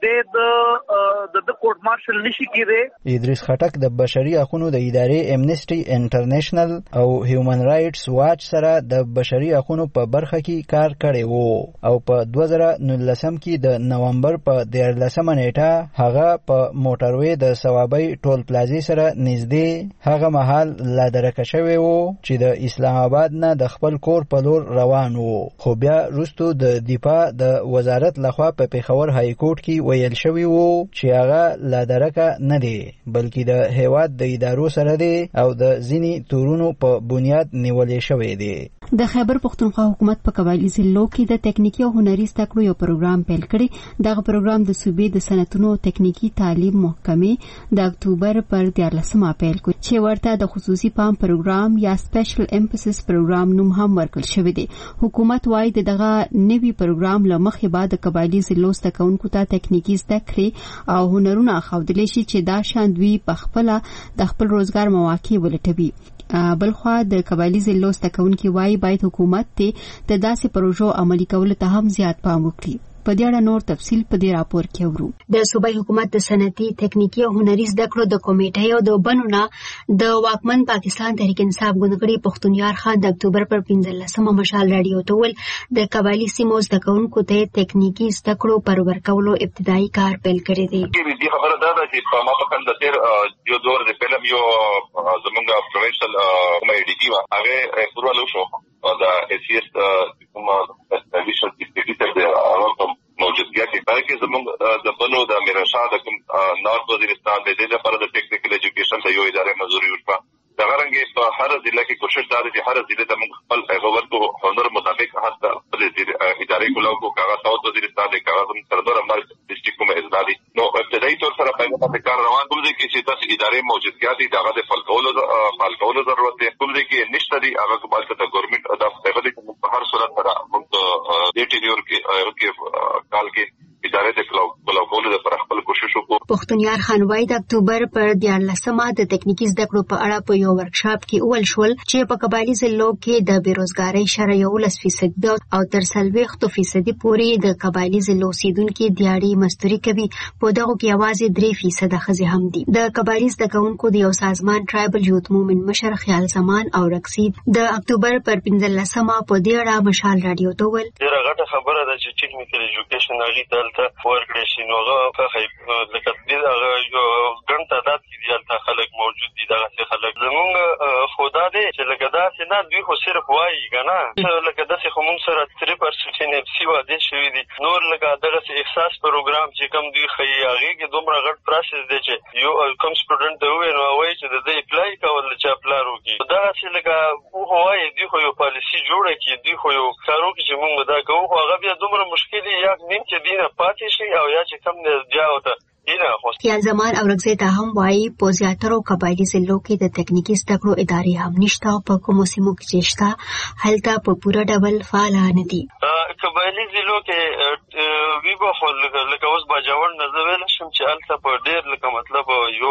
د کورټ مارشل نشي کېدی.
ادریس خټک د بشري حقوقو د ادارې امنیسټي انټرنیشنل او هیومن رائټس واچ سره د بشري حقوقو په برخه کې کار کړی وو او په 2019 کې د نومبر په 14 نیټه هغه په موټروي د ثوابي ټول پلازي سره نږدې هغه مهال لا درکه شوی وو چې د اسلام آباد نه د خپل کور په لور روان وو. خو بیا وروسته د دفاع د وزارت لخوا په پېښور های کورټ کې ویل شوی وو چې هغه لا درکه نه دی بلکې د هیواد د ادارو سره دی او د ځینې تورونو په بنیاد نیولې شوی دی.
د خیبر پښتونخوا حکومت په قبایلی ضلعو کې د تکنیکی او هنري زده کړو یو پروګرام پیل کړی. دغه پروګرام د صوبې د صنعتونو تکنیکی تعلیم محکمې د اکتوبر پر 14 پیل کړ چې ورته د خصوصي پام پروګرام یا سپیشل امفسس پروګرام نوم هم ورکړل شوی دی. حکومت وايي دغه نوي پروګرام لمخې بعد د قبایلی ضلعو زده کوونکو ته تکنیکی زده کړې او هنرونه ښودلی شي چې دا شان دوی په خپله د خپل روزګار مواقع ولټوي. بلخوا د قبایلی ضلعو زده کوونکي وايي باید حکومت ته د داسې پروژو عملي کولو ته هم زیات پام وکړي. په دې اړه نور تفصیل په دې راپور کې اورو.
د صوبایي حکومت د صنعتي تکنیکی او هنري زده کړو د کمیټې او د بنونه د واکمن پاکستان تحریک انصاف ګوندګړي پښتونیار خان د اکتوبر پر 15 مشال رادیو ته ول د قبایلی سیمو زده کوونکو ته تکنیکی زده کړو پر ورکولو ابتدایي کار پیل کړی دی.
دې خبره ده چې په ما په کند تیر یو دور د فلم یو زمونږ پروفیشنل کومه ایډیټي وا هغه پرولو شو او دا اس کومه ایډیشن دې د موجودګي کې زمونږ د بنو د میرشاه د کوم نارت وزیرستان د دې لپاره د ټیکنیکل ایجوکیشن د یو ادارې منځوري ورکړه. دغه رنګه په هر ضلع کې کوشش دا چې هر ضلع د موږ خپل پیغور کو هنر مطابق حتی خپل ادارې کولاو کو کاغذ ساوث وزیرستان د کاغذ سردار امر ډسټریکټ کومه ازدالي نو ابتدایي طور سره په کار روان کوم چې تاسو ادارې موجودګي دي دغه د فالکولو ضرورت دی کوم کې نشته دي هغه په اړه د ګورنمنت د پیغلي په هر صورت سره موږ د ټینیور کې کال کې ادارې د کلاوکولو د پر خپل کوشش وکړو.
پښتونیار خان وايي د اکتوبر پر 14 د تکنیکی زده کړو په اړه په یو ورکشاپ کې اول شول چې په قبایلی ضلعو کې د بیروزګاری شرح 11% او تر 40% پورې د قبایلی ضلعو اوسیدونکو دیاړي مزدوري کوي. په دغه کې یوازې 3% ښځې هم دي. د قبایلی زده کوونکو د یو سازمان ټرایبل یوت موومنټ مشر خیال زمان او رقصید د اکتوبر پر 15 په دې اړه مشال رادیو ته ول
ډیره غټه خبره ده چې ټیکنیکل ایجوکیشن اړیته ورکړی شي نو هغه لکه یو ګڼ تعداد کې دي هلته خلک موجود دي. دغسې خلک زمونږ خو دا دی چې لکه داسې نه دوی خو صرف وایي که نه لکه داسې خو مونږ سره 3% NFC وعدې شوي دي. نور لکه دغسې احساس پروګرام چې کوم دوی ښیي هغې کې دومره غټ پروسس دی چې یو کوم سټوډنټ ته ووایي نو وایي چې د ده اپلای کول د چا پلار وکړي. دغسې لکه خو وایي دوی خو یو پالیسي جوړه کړي، دوی خو یو کار وکړي چې مونږ به دا کوو، خو هغه بیا دومره مشکل یا نیم چې دوی نه پاتې شي او یا چې کوم دی بیا ورته
خیال زمان اورکزی ته هم وایي په زیاترو قبایلي ضلعو کې د تکنیکي زده کړو ادارې هم نشته او په کومو سیمو کې چې شته هلته په پوره ډول فعال نه دي.
قبایلي ضلعو کې وی به خو لکه اوس باجوړ نه زه ویلی شم چې هلته په ډېر لکه مطلب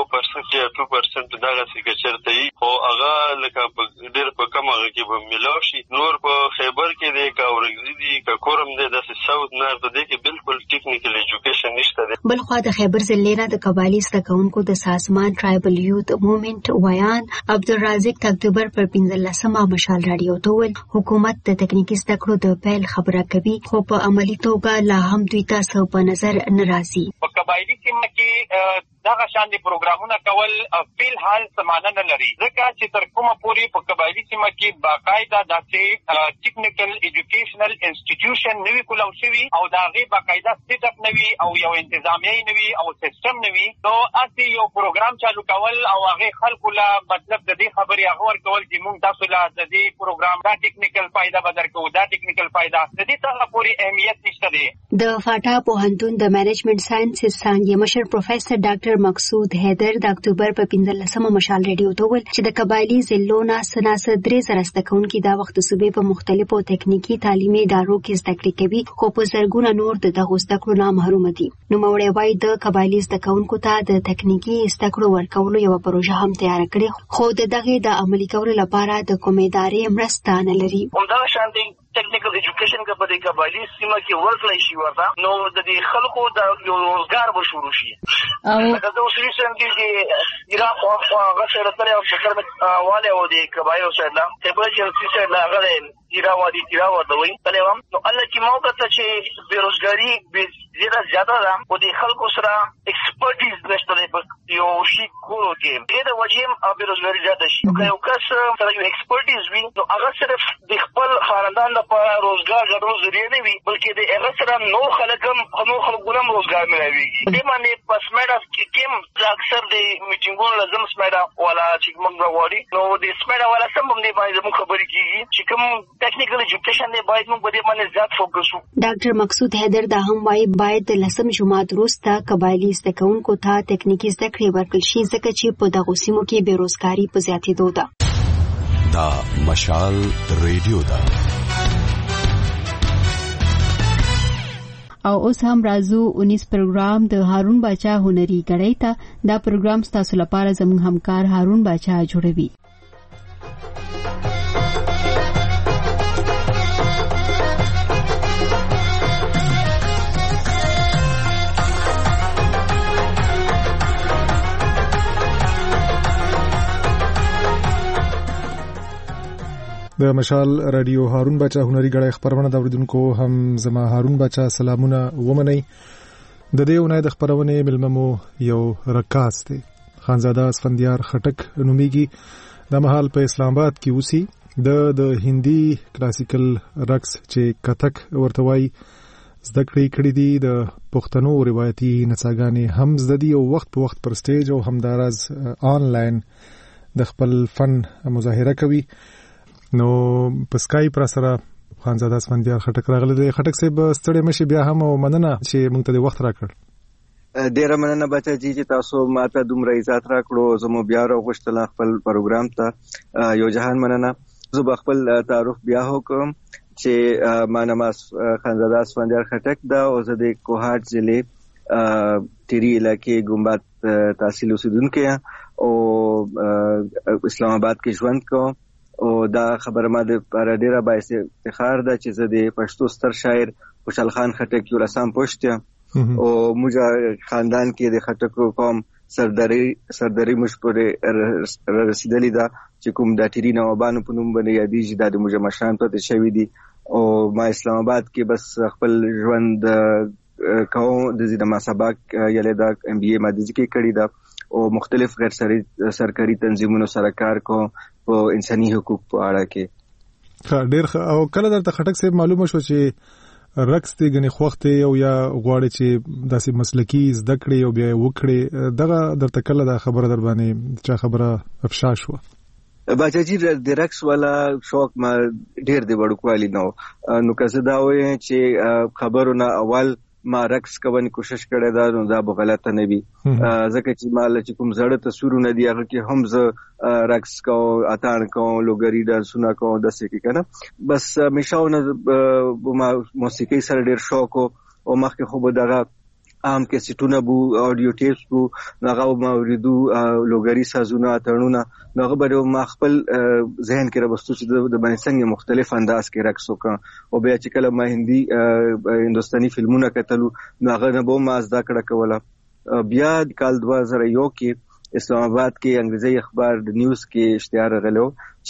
1% یا 2% دغسې که چېرته وي خو هغه لکه ډېر په کم هغه کې به میلاو شي. نور په خیبر کې دی که اورکزي دي که کورم دی داسې ساوت نار په دې کې بالکل ټیکنیکل ایجوکیشن نشته دی.
بلخوا د خیبر ضلع نه د قبایلي زده کوونکو د سازمان ټرایبل یوت موومنټ ویان عبدالرازق د اکتوبر پر 15مه مشال راډیو ته وویل حکومت د تکنیکي زده کړو د پیل خبره کوي خو په عملي توګه لا هم دوی ته څه په نظر نه راځي.
په قبایلي سیمه کې دغه شان دي پروګرامونه کول فیل حال سمانه نه لري ځکه چې تر کومه پورې په قبایلي سیمه کې باقاعده داسې ټیکنیکل ایجوکیشنل انسټیټیوشن نوي کولاو شوي او د هغې باقاعده سیټ اپ نه وي او یو انتظامیه نه وي او سیسټم نه وي نو هسې یو پروګرام چالو کول او هغې خلکو له مطلب د دې خبرې هغه ورکول چې موږ تاسو له د دې پروګرام دا ټیکنیکل فایده به درکوو دا ټیکنیکل فایده د دې څخه پورې اهمیت نشته دی.
د فاټا پوهنتون د مینجمنټ ساینسز څانګې مشر پروفیسر ډاکټر مقصود حیدر د اکتوبر په 15مه مشال ریډیو ته وویل چې د قبایلي ضلعو نه سناسه 3000 زده کوونکي دا وخت د صوبې په مختلفو تکنیکي تعلیمي ادارو کې زده کړې کوي خو په زرګونه نور د دغو زده کړو نه محروم دي. نوموړی وایي د قبایلي زده کوونکو ته د تکنیکي زده کړو ورکولو یوه پروژه هم تیاره کړې خو د دغې د عملي کولو لپاره د کومې ادارې مرسته نه لري.
همدغه شان دی ټیکنیکل ایجوکیشن که په دې قبایلي سیمه کې ورکړی شي ورته نو د دې خلکو د یو روزګار به شروع شي. لکه زه اوس ریسنټلی چې عراق هغه سره تللی او فکر مې والی و د قبایلو سایډ نه خیبر جنسي سایډ نه هغه دی تیرا ورته وایي تللی وم نو هلته چې ما وکتله چې بېروزګاري ډېره زیاته ده او د خلکو سره ایکسپرټیز نشته دی په یو شي کولو کې دې د وجې هم بېروزګاري زیاته شي. که یو کس سره یو ایکسپرټیز وي نو هغه صرف د خپل خاندان لپاره روزګار ګټلو ذریعه نه وي بلکې د هغه سره نور خلک هم روزګار ملاویږي. دې باندې په سمیډا کې اکثر د میټینګونو لازم سمیډا والا چې موږ غواړي نو د سمیډا والا سم هم دې باندې زموږ خبرې کېږي چې کوم ټیکنیکل ایجوکیشن دی باید موږ په دې باندې زیات فوکس وکړو.
ډاکټر مقصود حیدر دا هم وایي باید د 10 جمعات وروسته قبایلي زده کوونکو ته تکنیکي زده کړې ورکړل شي ځکه چې په دغو سیمو کې بېروزګاري په زیاتېدو ده.
دا مشال ریډیو ده.
او اوس هم راځو 19 پروګرام د هارون باچا هنري کړی ته دا پروګرام تاسو لپاره زموږ همکار هارون باچا جوړوي.
د مشال رادیو هارون باچا هنري غړی خبرونه د اوریدونکو هم زما هارون باچا سلامونه ومني. د دې ونې د خبرونه ملممو یو رکاس دی خانزاده اسفندیار خټک نومیږي د محل په اسلام آباد کې اوسي د هندي کلاسیکل رقص چې کتک ورته وایي زده کړې دي د پښتنو روایتي نڅاګانې هم زده دي او وخت په وخت پر سټیج او همدارز آنلاین د خپل فن مظاهره کوي. نو په سکایپ را سره خانزاده اسفندیار خټک راغلی دی. خټک صاحب ستړی مشي بیا هم او مننه چې موږ ته د وخت راکړ.
ډیره مننه بچا جی چې تاسو ماته دومره عزت راکړو زمو بیا راغوښتل خپل پروګرام ته یو جهان مننه. زه خپل تعارف بیا وکم چې ما نام خانزاده اسفندیار خټک دا او زه د کوهاټ ضلع تیری علاقې ګمبات تحصیل اوسیدونکی او اسلام آباد کې ژوند کوم او دا خبره ما د لپاره ډیره باعث افتخار ده چې زه د پښتو ستر شاعر خوشحال خان خټک یو رسام پوښت او موږ خاندان کې د خټکو قوم سرداری موږ پورې رسیدلې ده چې کوم د ټیری نوابانو په نوم باندې یادېږي دا د موږ مشران پاتې شوي دي او ما اسلام آباد کې بس خپل ژوند کوم د زیدما سبق یله د ام بي اي ماده کې کړی دا او مختلف غیر سرکاري تنظیمونو سره کار کوم په انساني حقوق په اړه کې.
ډېر او کله درته خټک صاحب معلومه شو چې رقص ته غني خوخته او یا غواړي چې داسې مسلکی زده کړي او بیا وکړي دغه درته کله دا خبره در باندې چا خبره افشا شو؟
باچاجي د رقص والا شوق ما ډېر دی وړوکوالي نو که دا وایي چې خبرونه اول ما رقص کوي کوشش کړی دا نو دا به غلطه نه وي ځکه چې مال چې کوم زړه تصویرونه دی هغه کې هم ز رقص کو اتان کو لوګری ډانسونه کو د سکه کنه بس مشاونه موسیقي سره ډېر شوق او مخکې خو به دغه عام کیسټونه بو اډیو ټیپس بو هغه ما اوریدو لوګری سازونه اتړونه هغه به ما خپل ذهن کې راوستو چې د باندې څنګه مختلف انداز کې رقص وکړ او بیا چې کله ما هندستاني فلمونه کتلو هغه نه به ما زده کړه کوله. بیا کال 2001 کې اسلام آباد کې انګریزي اخبار د نیوز کې اشتهار غلو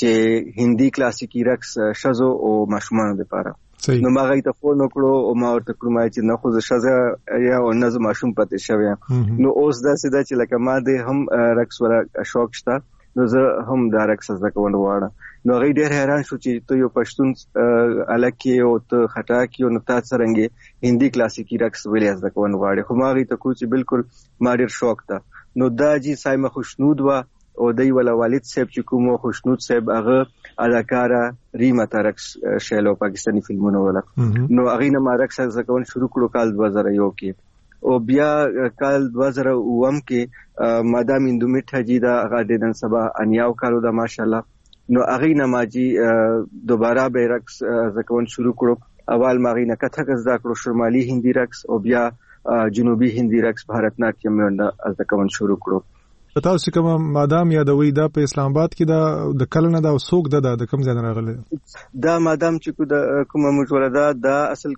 چې هندي کلاسیکی رقص شزو او ماشومان لپاره نو ما غي ته فون وکړو او ما ورته کومه چې نه خو شزه یا او نظم ماشوم پته شوی نو اوس دا سده چې لکه ما د هم رقص ولا شوق شته نو زه هم دا رقص زده کوم وړه نو غي ډېر حیران شو چې ته یو پښتون الکه او ته خټا کې نو تاسو څنګه هندي کلاسیکی رقص ویلې زده کوم وړه خو ما غي ته کو چې بالکل ما ډېر شوق ده نو دا جی سایمه خوشنود وا او دای ولا والد صاحب چې کوم خوشنود صاحب هغه اداکارا ریما ترکس شیلو پاکستانی فلمونو ولا نو هغه نه ما رقص زکون شروع کړو کال 2001 کې او بیا کال 2009 کې مادام اندو میټه جی دا هغه د نن سبا انیاو کارو دا ماشاءالله نو هغه نه ما جی دوباره به رقص زکون شروع کړو اول ما غي نه کته زده کړو شمالي هندي رقص او بیا جنوبي هندي رقص بھارتناټیم نه زکون شروع کړو.
تاسو کوم مادام یادوي دا په اسلام آباد کې دا د کلنه دا سوق د کوم ځای راغله
دا مادام چې کوم مجوله دا اصل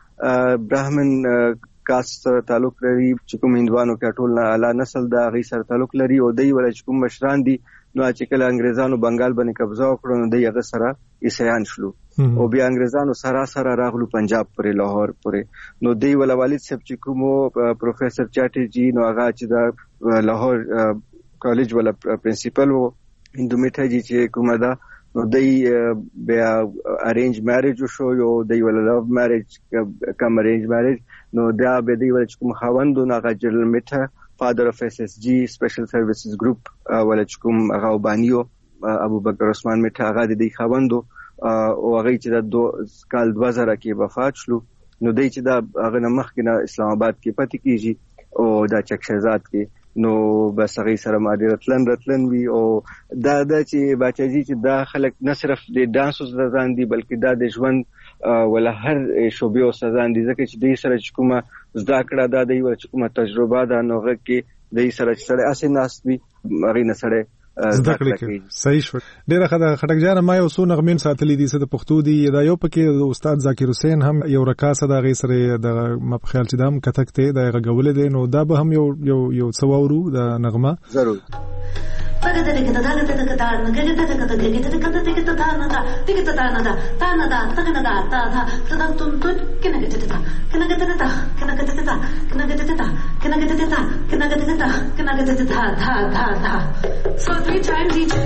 کې براهمن کاست تعلق لري چې کوم هندوانو کې ټول نه اعلی نسل دا غي سره تعلق لري او دای ول چې کوم مشران دي نو چې کله انګريزانو بنگال باندې قبضه وکړو نو دای هغه سره عیسایان شلو او بیا انګريزانو سره راغلو پنجاب پورې لاهور پورې نو دای ول والد صاحب چې کوم پروفیسور چاټي جی نو هغه چې دا لاهور کالج ولا پرنسپل وو هندو میټه جی چې کومه دا نو دای بیا ارینج میریج شو یو دای ول لو میریج کم ارینج میریج نو دا به دی ول چې کوم خوندو هغه جنرال میټه فادر اف اس اس جی سپیشل سرویسز ګروپ ول چې کوم هغه بانیو ابو بکر عثمان میټه هغه د خوندو او هغه چې د کال 2000 کې وفات شلو نو دای چې دا هغه مخکې نه اسلام آباد کې پاتې کیږي او دا چکشزاد کې نو بس هغه سره ما ډیر رتلن وی او دا چې باچاجي چې دا خلک نه صرف د ډانس او ځان دي بلکې دا د ژوند ولا هر شوبې او سزان دي ځکه چې د سره کومه زده کړه دا دی ول چې کومه تجربه دا نوغه کې د سره چې سره اسې ناس وي هغه نه سره
زده کړې صحیح شو. ډیره خټک جان ما یو څو نغمین ساتلې دي د پښتو دی دا یو پکې د استاد ذاکر حسین هم یو رکاسه دا غي سره د ما په خیال چې دام کتک ته دا غول دي نو دا به هم یو څو ورو د نغمه
ضرور
So 3 times each.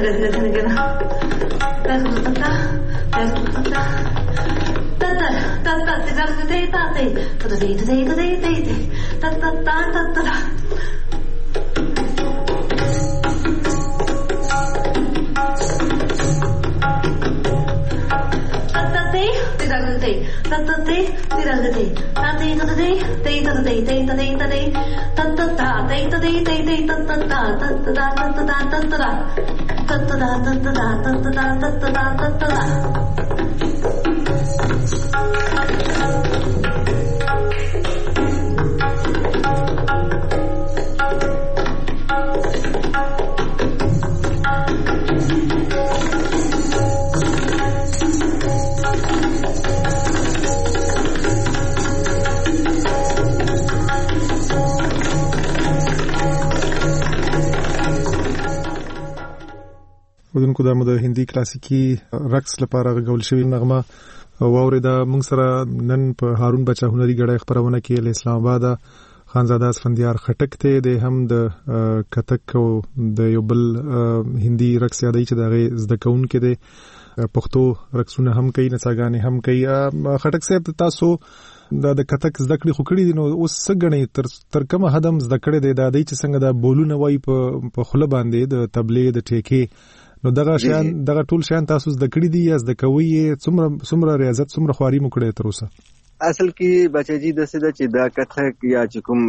ودونکو د هندي کلاسیکي رقص لپاره غوړل شوی نغمه واورېدا. موږ سره نن په هارون بچا هنري غړې خبرونه کې له اسلام آباد خانزاده اسفندیار خټک ته د هم د کتک او د یو بل هندي رقص یادای چې دغه زده کون کې د پښتو رقصونه هم کوي، نڅاګانې هم کوي. خټک صاحب تاسو د کتک زده کړې خو کړې دي، نو اوس څه غني تر کومه حد هم زده کړې دي د دې چې څنګه د بولونه وای په خله باندې د تبلې د ټیکې، نو دغه ټول شیان تاسو زده کړی دي یا زده کوي؟ څومره ریاضت څومره خواري مو کړې تر اوسه؟
اصل کې بچی د څه چې دا کتک یا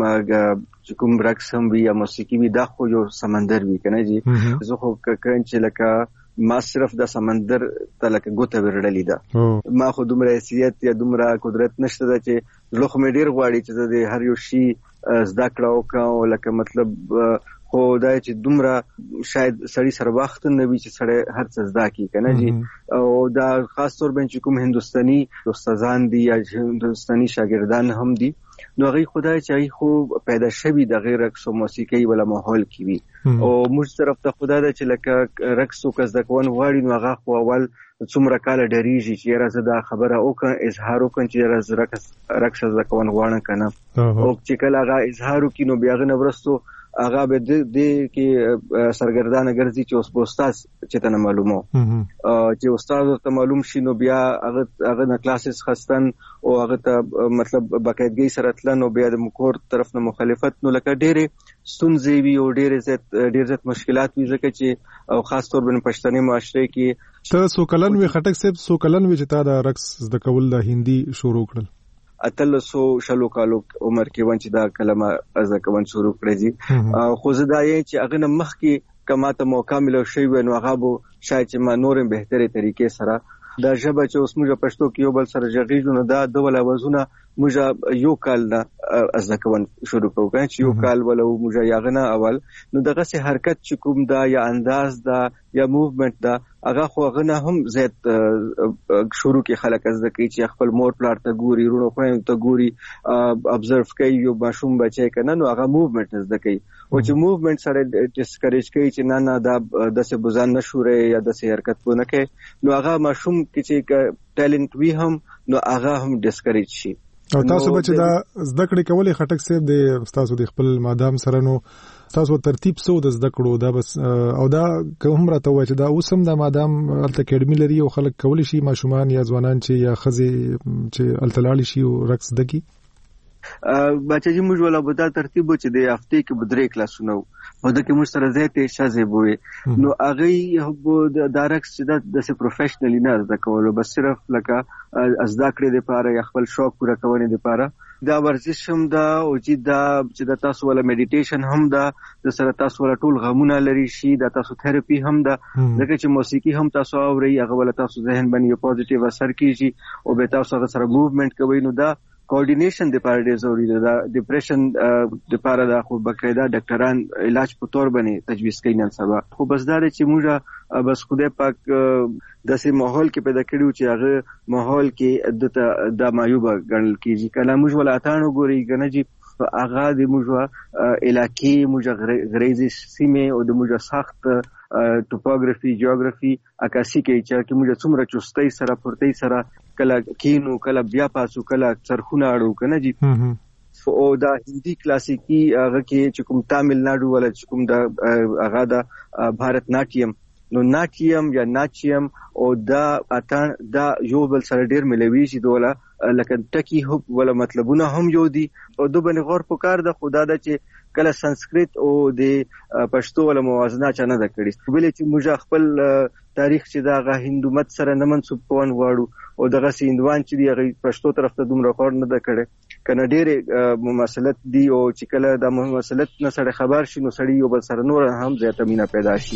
چې کوم رقص هم وي یا موسیقي وي دا خو یو سمندر وي کنه جی. زه خو کړم چې لکه ما صرف د سمندر ته لکه ګوته ورړلې ده، ما خو دومره حیثیت یا دومره قدرت نشته ده چې لوخ مې ډیر غواړي چې د هر یو شی زده کړه وکړم، لکه مطلب خو دا چې دومره شاید سړی سره وخت نه وي چې سړی هر څه زده کی کنه جی. او دا خاص طور باندې کوم هندستاني استادان دي یا هندستاني شاګردان هم دي، نو هغه خدای چې خو پیدا شوی د غیر رقص او موسیقي ولا ماحول کې وي. او موږ طرف ته خدای دا چې لکه رقص او کس د کوون غواړي، نو هغه خو اول څومره کال ډریږي چې راځه دا خبره وکړه اظهار وکړي چې راځه رقص د کوون غواړم کنه، او چې کله هغه اظهار وکړي نو بیا غو ورستو هغه به د کې سرګردانه ګرځي چې اوس استاد چې ته معلومو چې استاد ته معلوم شي، نو بیا هغه نه کلاسز خستن او هغه ته مطلب باقاعدګي سره تلنو بیا د مکور طرف نه مخالفت، نو لکه ډېرې ستونزې وي او ډېر زیات مشکلات وي، ځکه چې او خاص طور باندې پښتني معاشره کې
ته سو کلن وی خټک صاحب سو کلن وی چې تا د رقص د کول د هندي شروع کړل؟
اتلسو شلو کالو عمر کې ون چې دا کلمه از کوم شروع کړی دي. خو زه دا یې چې هغه مخ کې کما ته موقع ملو شي نو هغه بو شاید چې ما نورم بهتري طریقې سره دا ژبه چې اوس موږ پښتو کې یو بل سره ژغېږو، نو دا دوله وزونه موږ یو کال نه از کوم شروع کوو چې یو کال ولو موږ یاغنه اول، نو دغه سه حرکت چې کوم دا یا انداز دا یا موومېنټ دا هغه خو غنه هم زیات شروع کې خلک از د کی چې خپل مور پلار ته ګوري، رونو خوین ته ګوري، ابزرو کوي یو ماشوم بچي کنه، نو هغه موومېنټ از د کی او چې موومېنټ سره ډیسکریج کوي چې نه دا د څه بوزان نشوره یا د څه حرکت ونه کوي، نو هغه ماشوم کې چې ټالنت وی هم نو هغه هم ډیسکریج شي.
او تاسو به چې دا زده کړې کولې خټک صاحب د تاسو د خپل مادام سره، نو تاسو ترتیب سو د زده کړو دا بس او دا کوم راته وای چې دا اوسم د مادام الته اکیډمي لري او خلک کولی شي ماشومان یا ځوانان چې یا خزي چې التلاړي شي او رقص دکی؟
بچا جی موږ ولا بدا ترتیب چې د هفته کې بدرې کلاسونه او د کوم سره زیاتې شازه بوي، نو هغه د رقص د پروفیشنلی نه زده کولو، بس صرف لکه از دا کړې د پاره یا خپل شوق پوره کول د پاره دا ورزش هم دا او چې دا تاسو ولا میډیټیشن هم دا د سره تاسو ولا ټول غمونه لري شي، دا تاسو تھراپي هم دا، ځکه چې موسیقي هم تاسو اوري هغه ولا تاسو ذهن باندې یو پوزټیو اثر کیږي او به تاسو سره موومېنټ کوي، نو دا کوارډینیشن د پاره ډیر ضروری ده. دا ډیپریشن د پاره دا خو بقاعده ډاکټران علاج په تور باندې تجویز کوي نن سبا، خو بس دا چې موږ بس خدای پاک داسې ماحول کې پیدا کړیو چې هغه ماحول کې د معیوبه ګڼل کیږي. کله موږ ولا اتانو ګوري کنه جی هغه د موږ علاقې موږ غریزي سیمه او د موږ سخت ټوپوګرافي جیوګرافي عکاسي کوي چې موږ څومره چستۍ سره پورتۍ سره کله کینو کله بیا پاسو کله څرخونه اړو کنه جی. او دا هندي کلاسیکی هغه کې چې کوم تامل ناډو ولا چې کوم دا هغه دا بھارت ناټیم نو ناټیم یا ناچیم او دا اتان دا یو بل سره ډیر ملوي شي دوله لکه ټکی هو ولا مطلبونه هم یو دي او دو باندې غور پکار د خدا د چې کله سنسکریت او د پښتو ولا موازنه چانه د کړي بلې چې موږ خپل تاریخ چې دا غا هندومت سره نه منسوب کوون غواړو او دغه هندوان چې دی پښتو طرف ته دومره غور نه د کړي کنه ډېر مماثلت دی او چې کله د مماثلت نه سره خبر شي نو سړی یو بل سره نور هم زیاته مینا پیدا شي.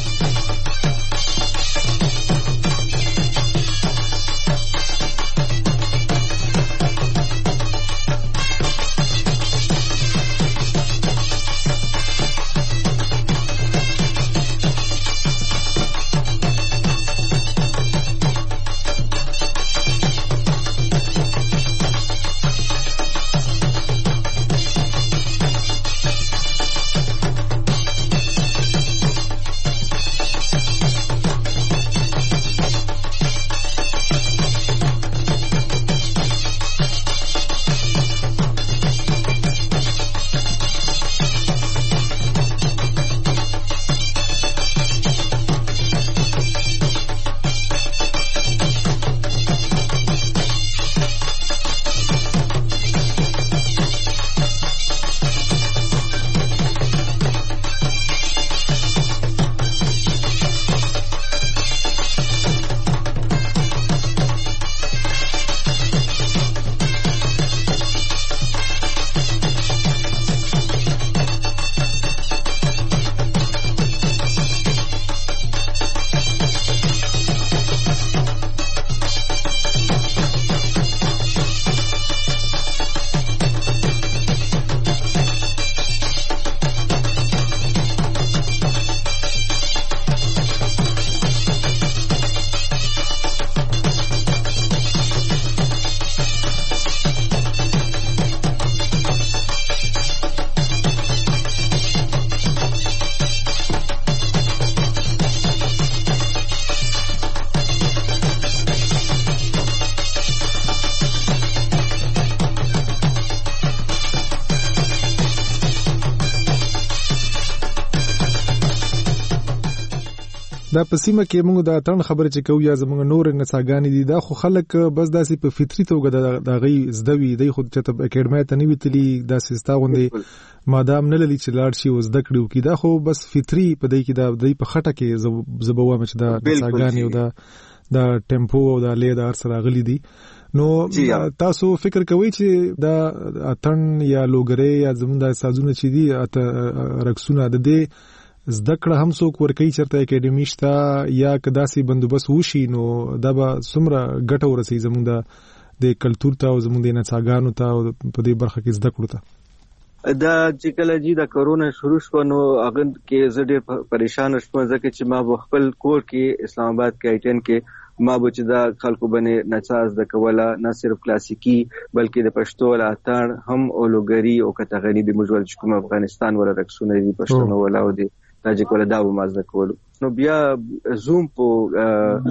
دا په سیمه کې موږ د اتن خبره چې کوو یا زموږ نور نڅاګانې دي دا خو خلک بس داسې په فطري توګه د غي زدوي دی خو چې په اکیډمي ته نیوي تلی داسې ستا غوندې مادام نه للی چې لاړ شي او زده کړو کی دا خو بس فطري په دې کې دا په خټه کې زبوه مچ دا نڅاګانې او دا ټیمپو او دا لید ار سره غلي دي نو تاسو فکر کوئ چې دا اتن یا لوګری یا زموږ د سازونه چې دي رقصونه د دې زده کړه هم څوک ورکوي چېرته اکیډمي شته یا که داسې بندوبست وشي نو دا به څومره ګټه ورسوي زموږ د کلتور ته او زموږ د نڅاګانو ته او په دې برخه کې زده کړو ته
دا چې کله چې د کرونا شروع شو نو هغه کې زه ډېر پریشان شوم ځکه چې ما خپل کور کې اسلام آباد کې آیټن کې ما به چې دا خلکو باندې نڅا زده کوله نه صرف کلاسیکي بلکې د پښتو ولا اتڼ هم او لوګري او کتغني د موږ ول کوم افغانستان ولا رقصونه دي پښتو ولا او دي تاجک ولا دا مازه کولو نو بیا زوم په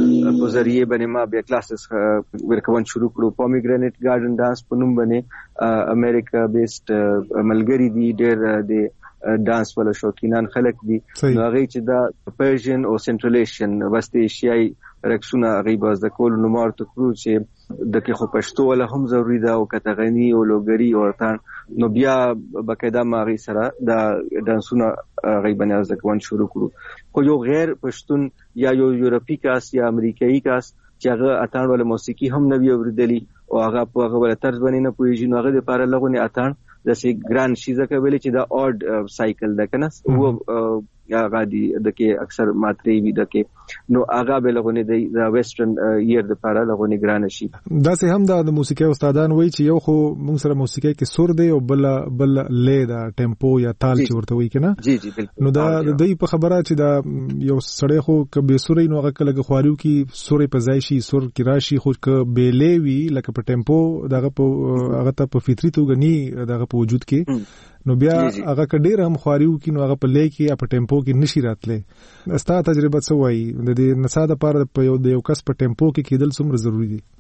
ذریعہ باندې ما بیا کلاسز ورکوون شروع کړو پومیګرینټ ګارډن ډانس په نوم باندې امریکا بیسټ ملګری دي ډېر د ډانس ولا شوقینان خلک دي نو هغه چې دا پرشین او سنټرل ایشین وست ایشیاي رقصونه غیبه د کول نو مارته کړو چې دغه خو پښتو ولا هم ضروری ده او کتغنی او لوګری او اتان نو بیا بقاعده ماغي سره دا ډانسونه غیبه نه ځکوان شروع کړو خو یو غیر پښتون یا یو یورپی کاس یا امریکایي کاس چې هغه اتان ولا موسیقي هم نه وی اوریدلی او هغه په هغه ولا طرز باندې نه پوهیږي نو هغه لپاره لغونی اتان د سی ګران شي ځکه ویل چې دا اورډ سایکل ده کنه او هغه دي دغه اکثر ماتري وي دغه نو هغه به لغونی د ویسټرن ییر د لپاره لغونی ګران شي
دا سه هم د موسیقي استادان وایي چې یو خو موږ سره موسیقي کې سور دی او بل لې دا ټیمپو یا تال چې ورته وایي کنه
جی جی بالکل
نو دا د دې په خبره چې دا یو سړی خو کبه سورې نو هغه کله خواريو کې سورې په ځای شي سور کې راشي خو ک بیلې وی لکه په ټیمپو دغه په هغه ته په فطري توګه ني دغه په وجود کې نو بیا هغه کډیر هم خواريو کې نو هغه په لې کې یا په ټیمپو کې نشي راتلې استا تجربه څه وایي د دې نڅا د پاره په یو کس په ټیمپو کې کېدل څومره ضروری دي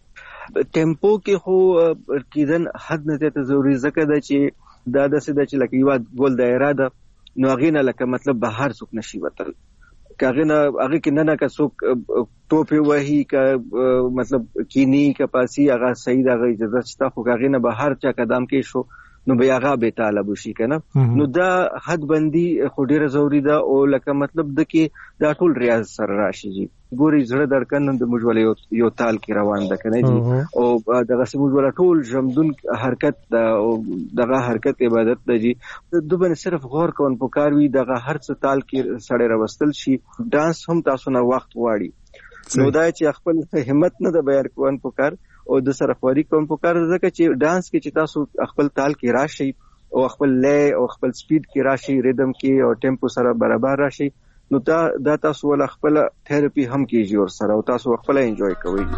ټیمپو کې خو کېدن حد نه ته ضروری ځکه دا چې دا د څه د چې لکه یو ګول دایره ده نو هغه نه لکه مطلب بهر څوک نشي وتل کاغه نه هغه کې نه کا څوک ټوپه وهي کا مطلب کینی کپاسي هغه صحیح دغه اجازه شته خو کاغه نه به هر چا قدم کې شو نو بیا هغه به طالب شي کنه نو دا حد بندي خو ډیره ضروری ده او لکه مطلب د کې دا ټول ریاض سره راشي جی ګوري زړه درکن د مجول یو تال کې روان ده کنه جی او دغه سمجول ټول جمدون حرکت او دغه حرکت عبادت ده جی دوبنه صرف غور کون پکاروي دغه هر څه تال کې سړی راوستل شي ډانس هم تاسو نه وخت واړي نو دا چې خپل همت نه د بیان کوون پکار او د سره خوري کوم پکار ځکه چې ډانس کې چې تاسو خپل تال کې راشي او خپل لې او خپل سپیډ کې راشي ریدم کې او ټیمپو سره برابر راشي نو دا تاسو ول خپل تھراپي هم کیږي او سره او تاسو خپل انجوای کوئ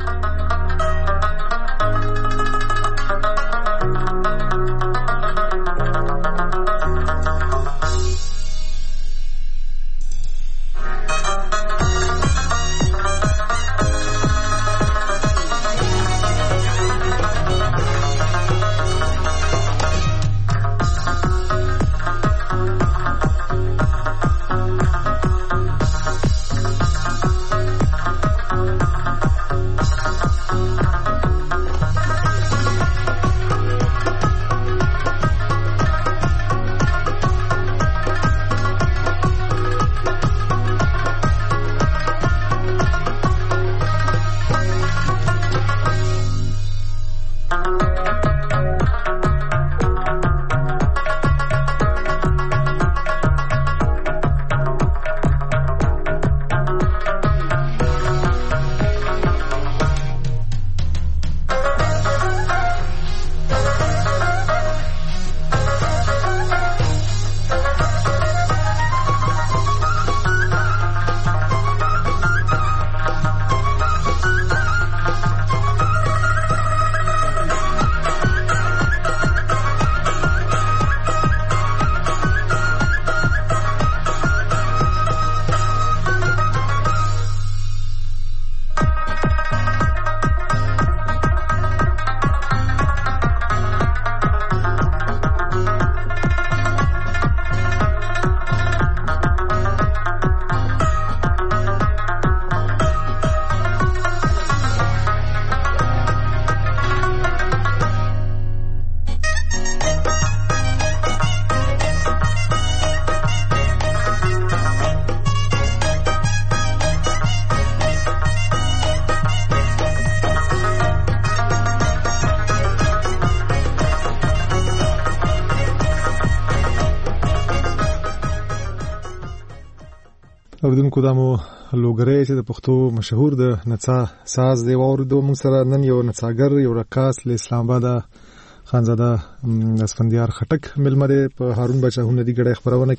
اوردونکو دمو لوګری چې د پښتو مشهور د نڅا ساز دی واوردو موږ سره نن یو نڅاګر یو رقاص له اسلام آباد خانزاده اسفندیار خټک ملمره په هارون بچا هنري غړې خبرونه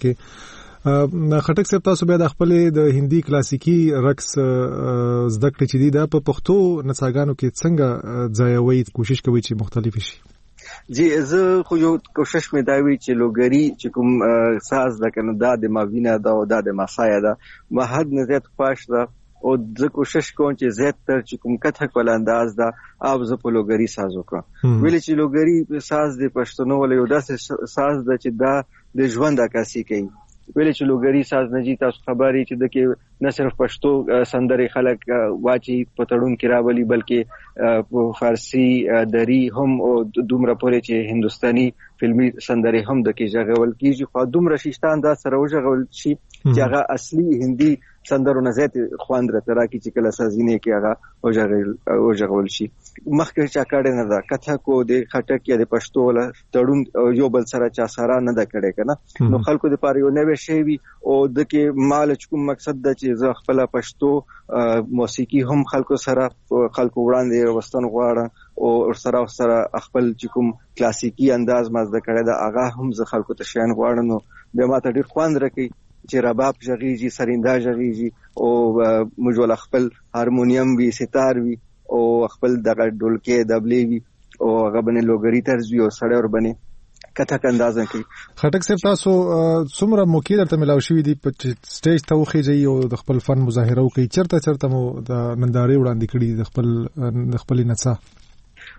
کې خټک صاحب تاسو بیا د خپل د هندي کلاسیکی رقص زده کړې چې دی د پښتو نڅاګانو کې څنګه ځایوي کوشش کوي چې مختلف شي
جی زه خو یو کوشش مې دا وی چې لوګری چې کوم ساز د کنه د ماوینا دا او د ماسایا دا ما حد نه زیات خوښ ده او زه کوشش کوم چې زیات تر چې کوم کته کول انداز دا او زه په لوګری ساز وکړم ویل چې لوګری ساز د پښتنو ول یو داسې ساز د چې دا د ژوند عکاسي کوي ویل چې لوګری ساز نه جی تاسو خبرې چې د کې نه صرف پښتو سندري خلک واچي پتړون کې راولي بلکې فارسی دری هم او دومره پورې چې هندستاني فلمي سندري هم د کې ژغول کیږي خو دومره شیشتان دا سره وژغول شي چې هغه اصلي هندي سندرو نه زیات خواند راته کی چې کله سازینه کې هغه وژغول شي مخکې چا کړه نه دا کته کو د خټک یا د پښتو ول تړون یو بل سره چا سره نه دا کړي کنه نو خلکو د پاره یو نوې شی وي او د کې مال کوم مقصد د چې زه خپل پښتو موسیقي هم خلکو سره خلکو وړاندې وستن غواړم او سره خپل چې کوم کلاسیکی انداز مزه کړي دا هغه هم زه خلکو ته شین غواړم نو به ماته ډیر خوند راکړي چې رباب ژغیږي سریندا ژغیږي او مجول خپل هارمونیم وی ستار وی او خپل دغه ډولکې دبلې وی او هغه باندې لوګری طرز وی او سړی ور باندې کته اندازه کوي
خټک صاحب تاسو څومره موقع درته ملاوي شوې دي په سټیج ته وخیږي او د خپل فن مظاهره کوي چرته مو د نندارې وړاندې کړي د خپل نڅا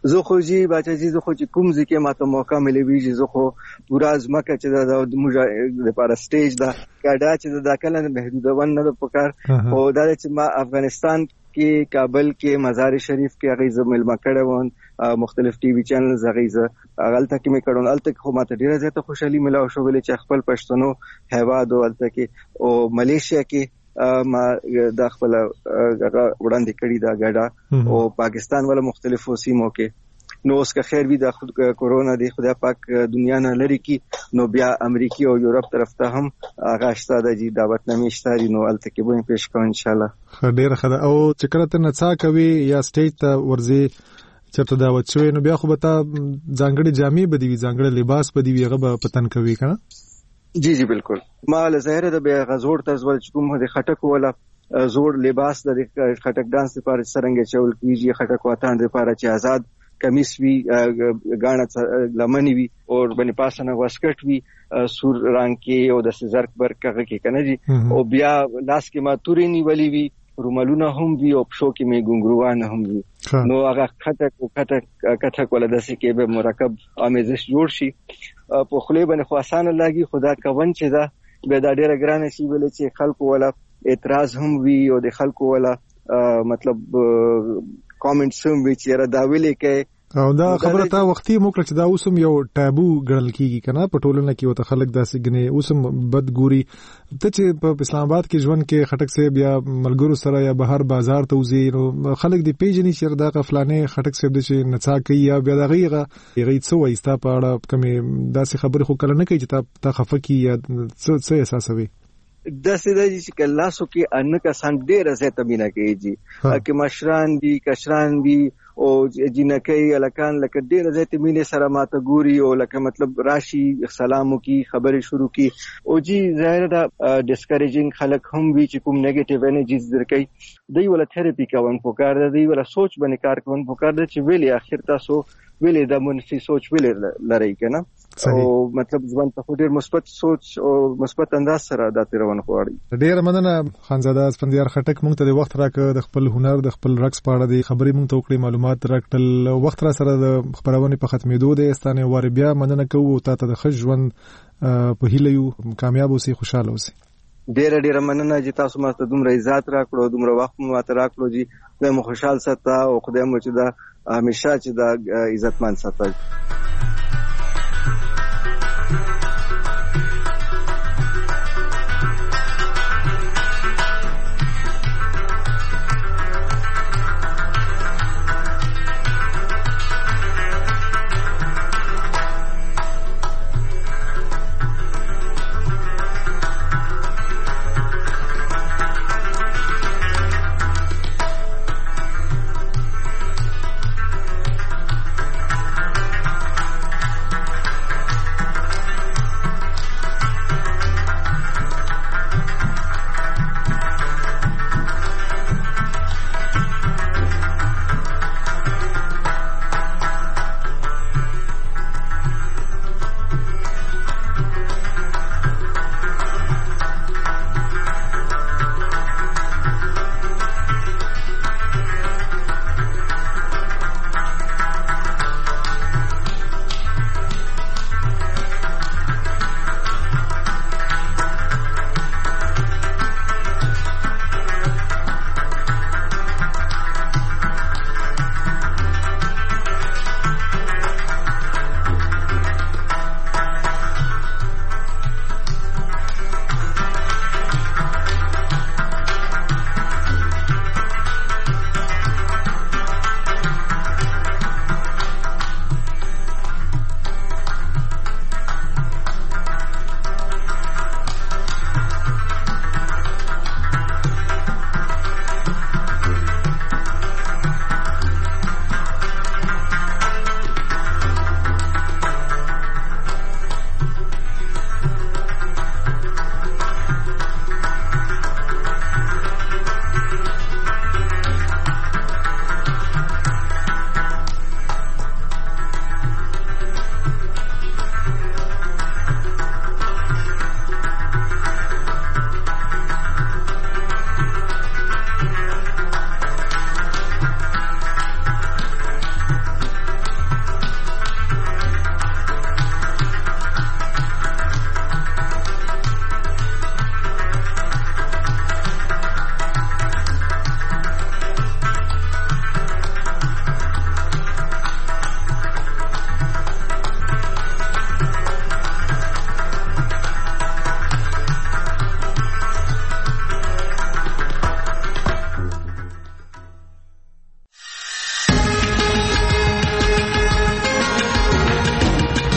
زه خو جی بچا جی زه خو چې کوم ځکه ماته موقع ملوي زه خو پورا ځمکه چې د موږ لپاره سټیج دا کډا چې دا کله محدوده ونه د پکار او دا چې ما افغانستان کې کابل کې مزار شریف کې غیزه ملما کړه وون مختلف ټي وي چینلز غیزه غلطه کې مې کړون الته خو ماته ډیره زیاته خوشحالي ملاو شو ولې چې خپل پښتنو هیواد ولته کې او ملیشیا کې ما د خپل وړاندې کړی دا غاډه او پاکستان ولا مختلفو سیمو کې نو اوس که خیر وي د کورونا دی خدای پاک دنیا نه لري کی نو بیا امریکای او یورپ طرف ته هم غاشته د جی دعوت نامې شتاري نو الته کې به پیش کوم ان شاء الله.
ډیر خدا او چې کله ته نڅا کوي یا سټیج ته ورځي چرته دعوت شوی نو بیا خو به تا ځانګړي جامې بدوي ځانګړي لباس بدوي هغه به پتن کوي کنه.
جی جی بالکل ما له ظاهر د بیا غزور تزول چې کوم د خټک ولا زور لباس د خټک ډانس لپاره څنګه چول کیږي خټک وطن لپاره چې آزاد کمیس وی غاڼه لمنی وی او باندې پاسنه واسکټ وی سور رنگ کې او د سزرک برکغه کې کنه جی او بیا لاس کې ما تورې نیولې وی رومالونه هم وی او پښو کې مې ګونګروان هم وی نو هغه کټک ولا د سکه به مرکب امیزش جوړ شي په خلی باندې خو اسانه لاګي خدا کوون چې دا به دا ډیره ګرانه شي ولې چې خلکو ولا اعتراض هم وی او د خلکو ولا مطلب کامنټس هم وی چې را دا ویلې کې
او دا خبره تا وختي موکړه چې دا اوسم یو ټابو ګڼل کیږي کنه په ټولنه کې وته خلک داسې غني اوسم بد ګوري ته چې په اسلام آباد کې ژوند کې خټک سه بیا ملګرو سره یا بهر بازار ته وزي خلک دی پیژني چې دا غفلانه خټک سه د چې نڅا کوي یا بیا دا غیغه څه وایستا په اړه کمه داسې خبره خو کله نه کوي چې تا خفقي یا څه احساسوي
د سیدای چې کلاسو کې ان کسان ډېر زیاته مینا کوي جی چې مشران دي کشران دي او جنکې الکان لکه ډېر زیاته مینه سره ماته ګوري او لکه مطلب راشي سلامو کی خبرې شروع کی او جی ظاهر دا ډیسکریجینګ خلک هم وی چې کوم نیگیټیو انرژیز درکې دی ولا تھراپي کوون پکار دی ولا سوچ باندې کار کوون پکار دی چې ویلې اخر تاسو ویلې د منفي سوچ ویلې لري کنه او مطلب ځوان ته ډېر مثبت سوچ او مثبت انداز سره د تیرون غواړي.
ډېر مننه خانزاده اسفندیار خټک مونږ ته د وخت راکړه د خپل هنر د خپل رقص په اړه د خبرې مونږ ته وکړې معلومات راکړل وخت را سره د خبرونه په ختمېدو د استانه وار بیا مننه کوو ته د ښه ژوند په هیله یو کامیاب اوسې خوشاله اوسې.
ډېر مننه چې تاسو ماته دومره عزت راکړو دومره وخت ماته راکړو جی زه مو خوشاله ساته او خدای مو چې دا همیشه چې دا عزتمن ساتي.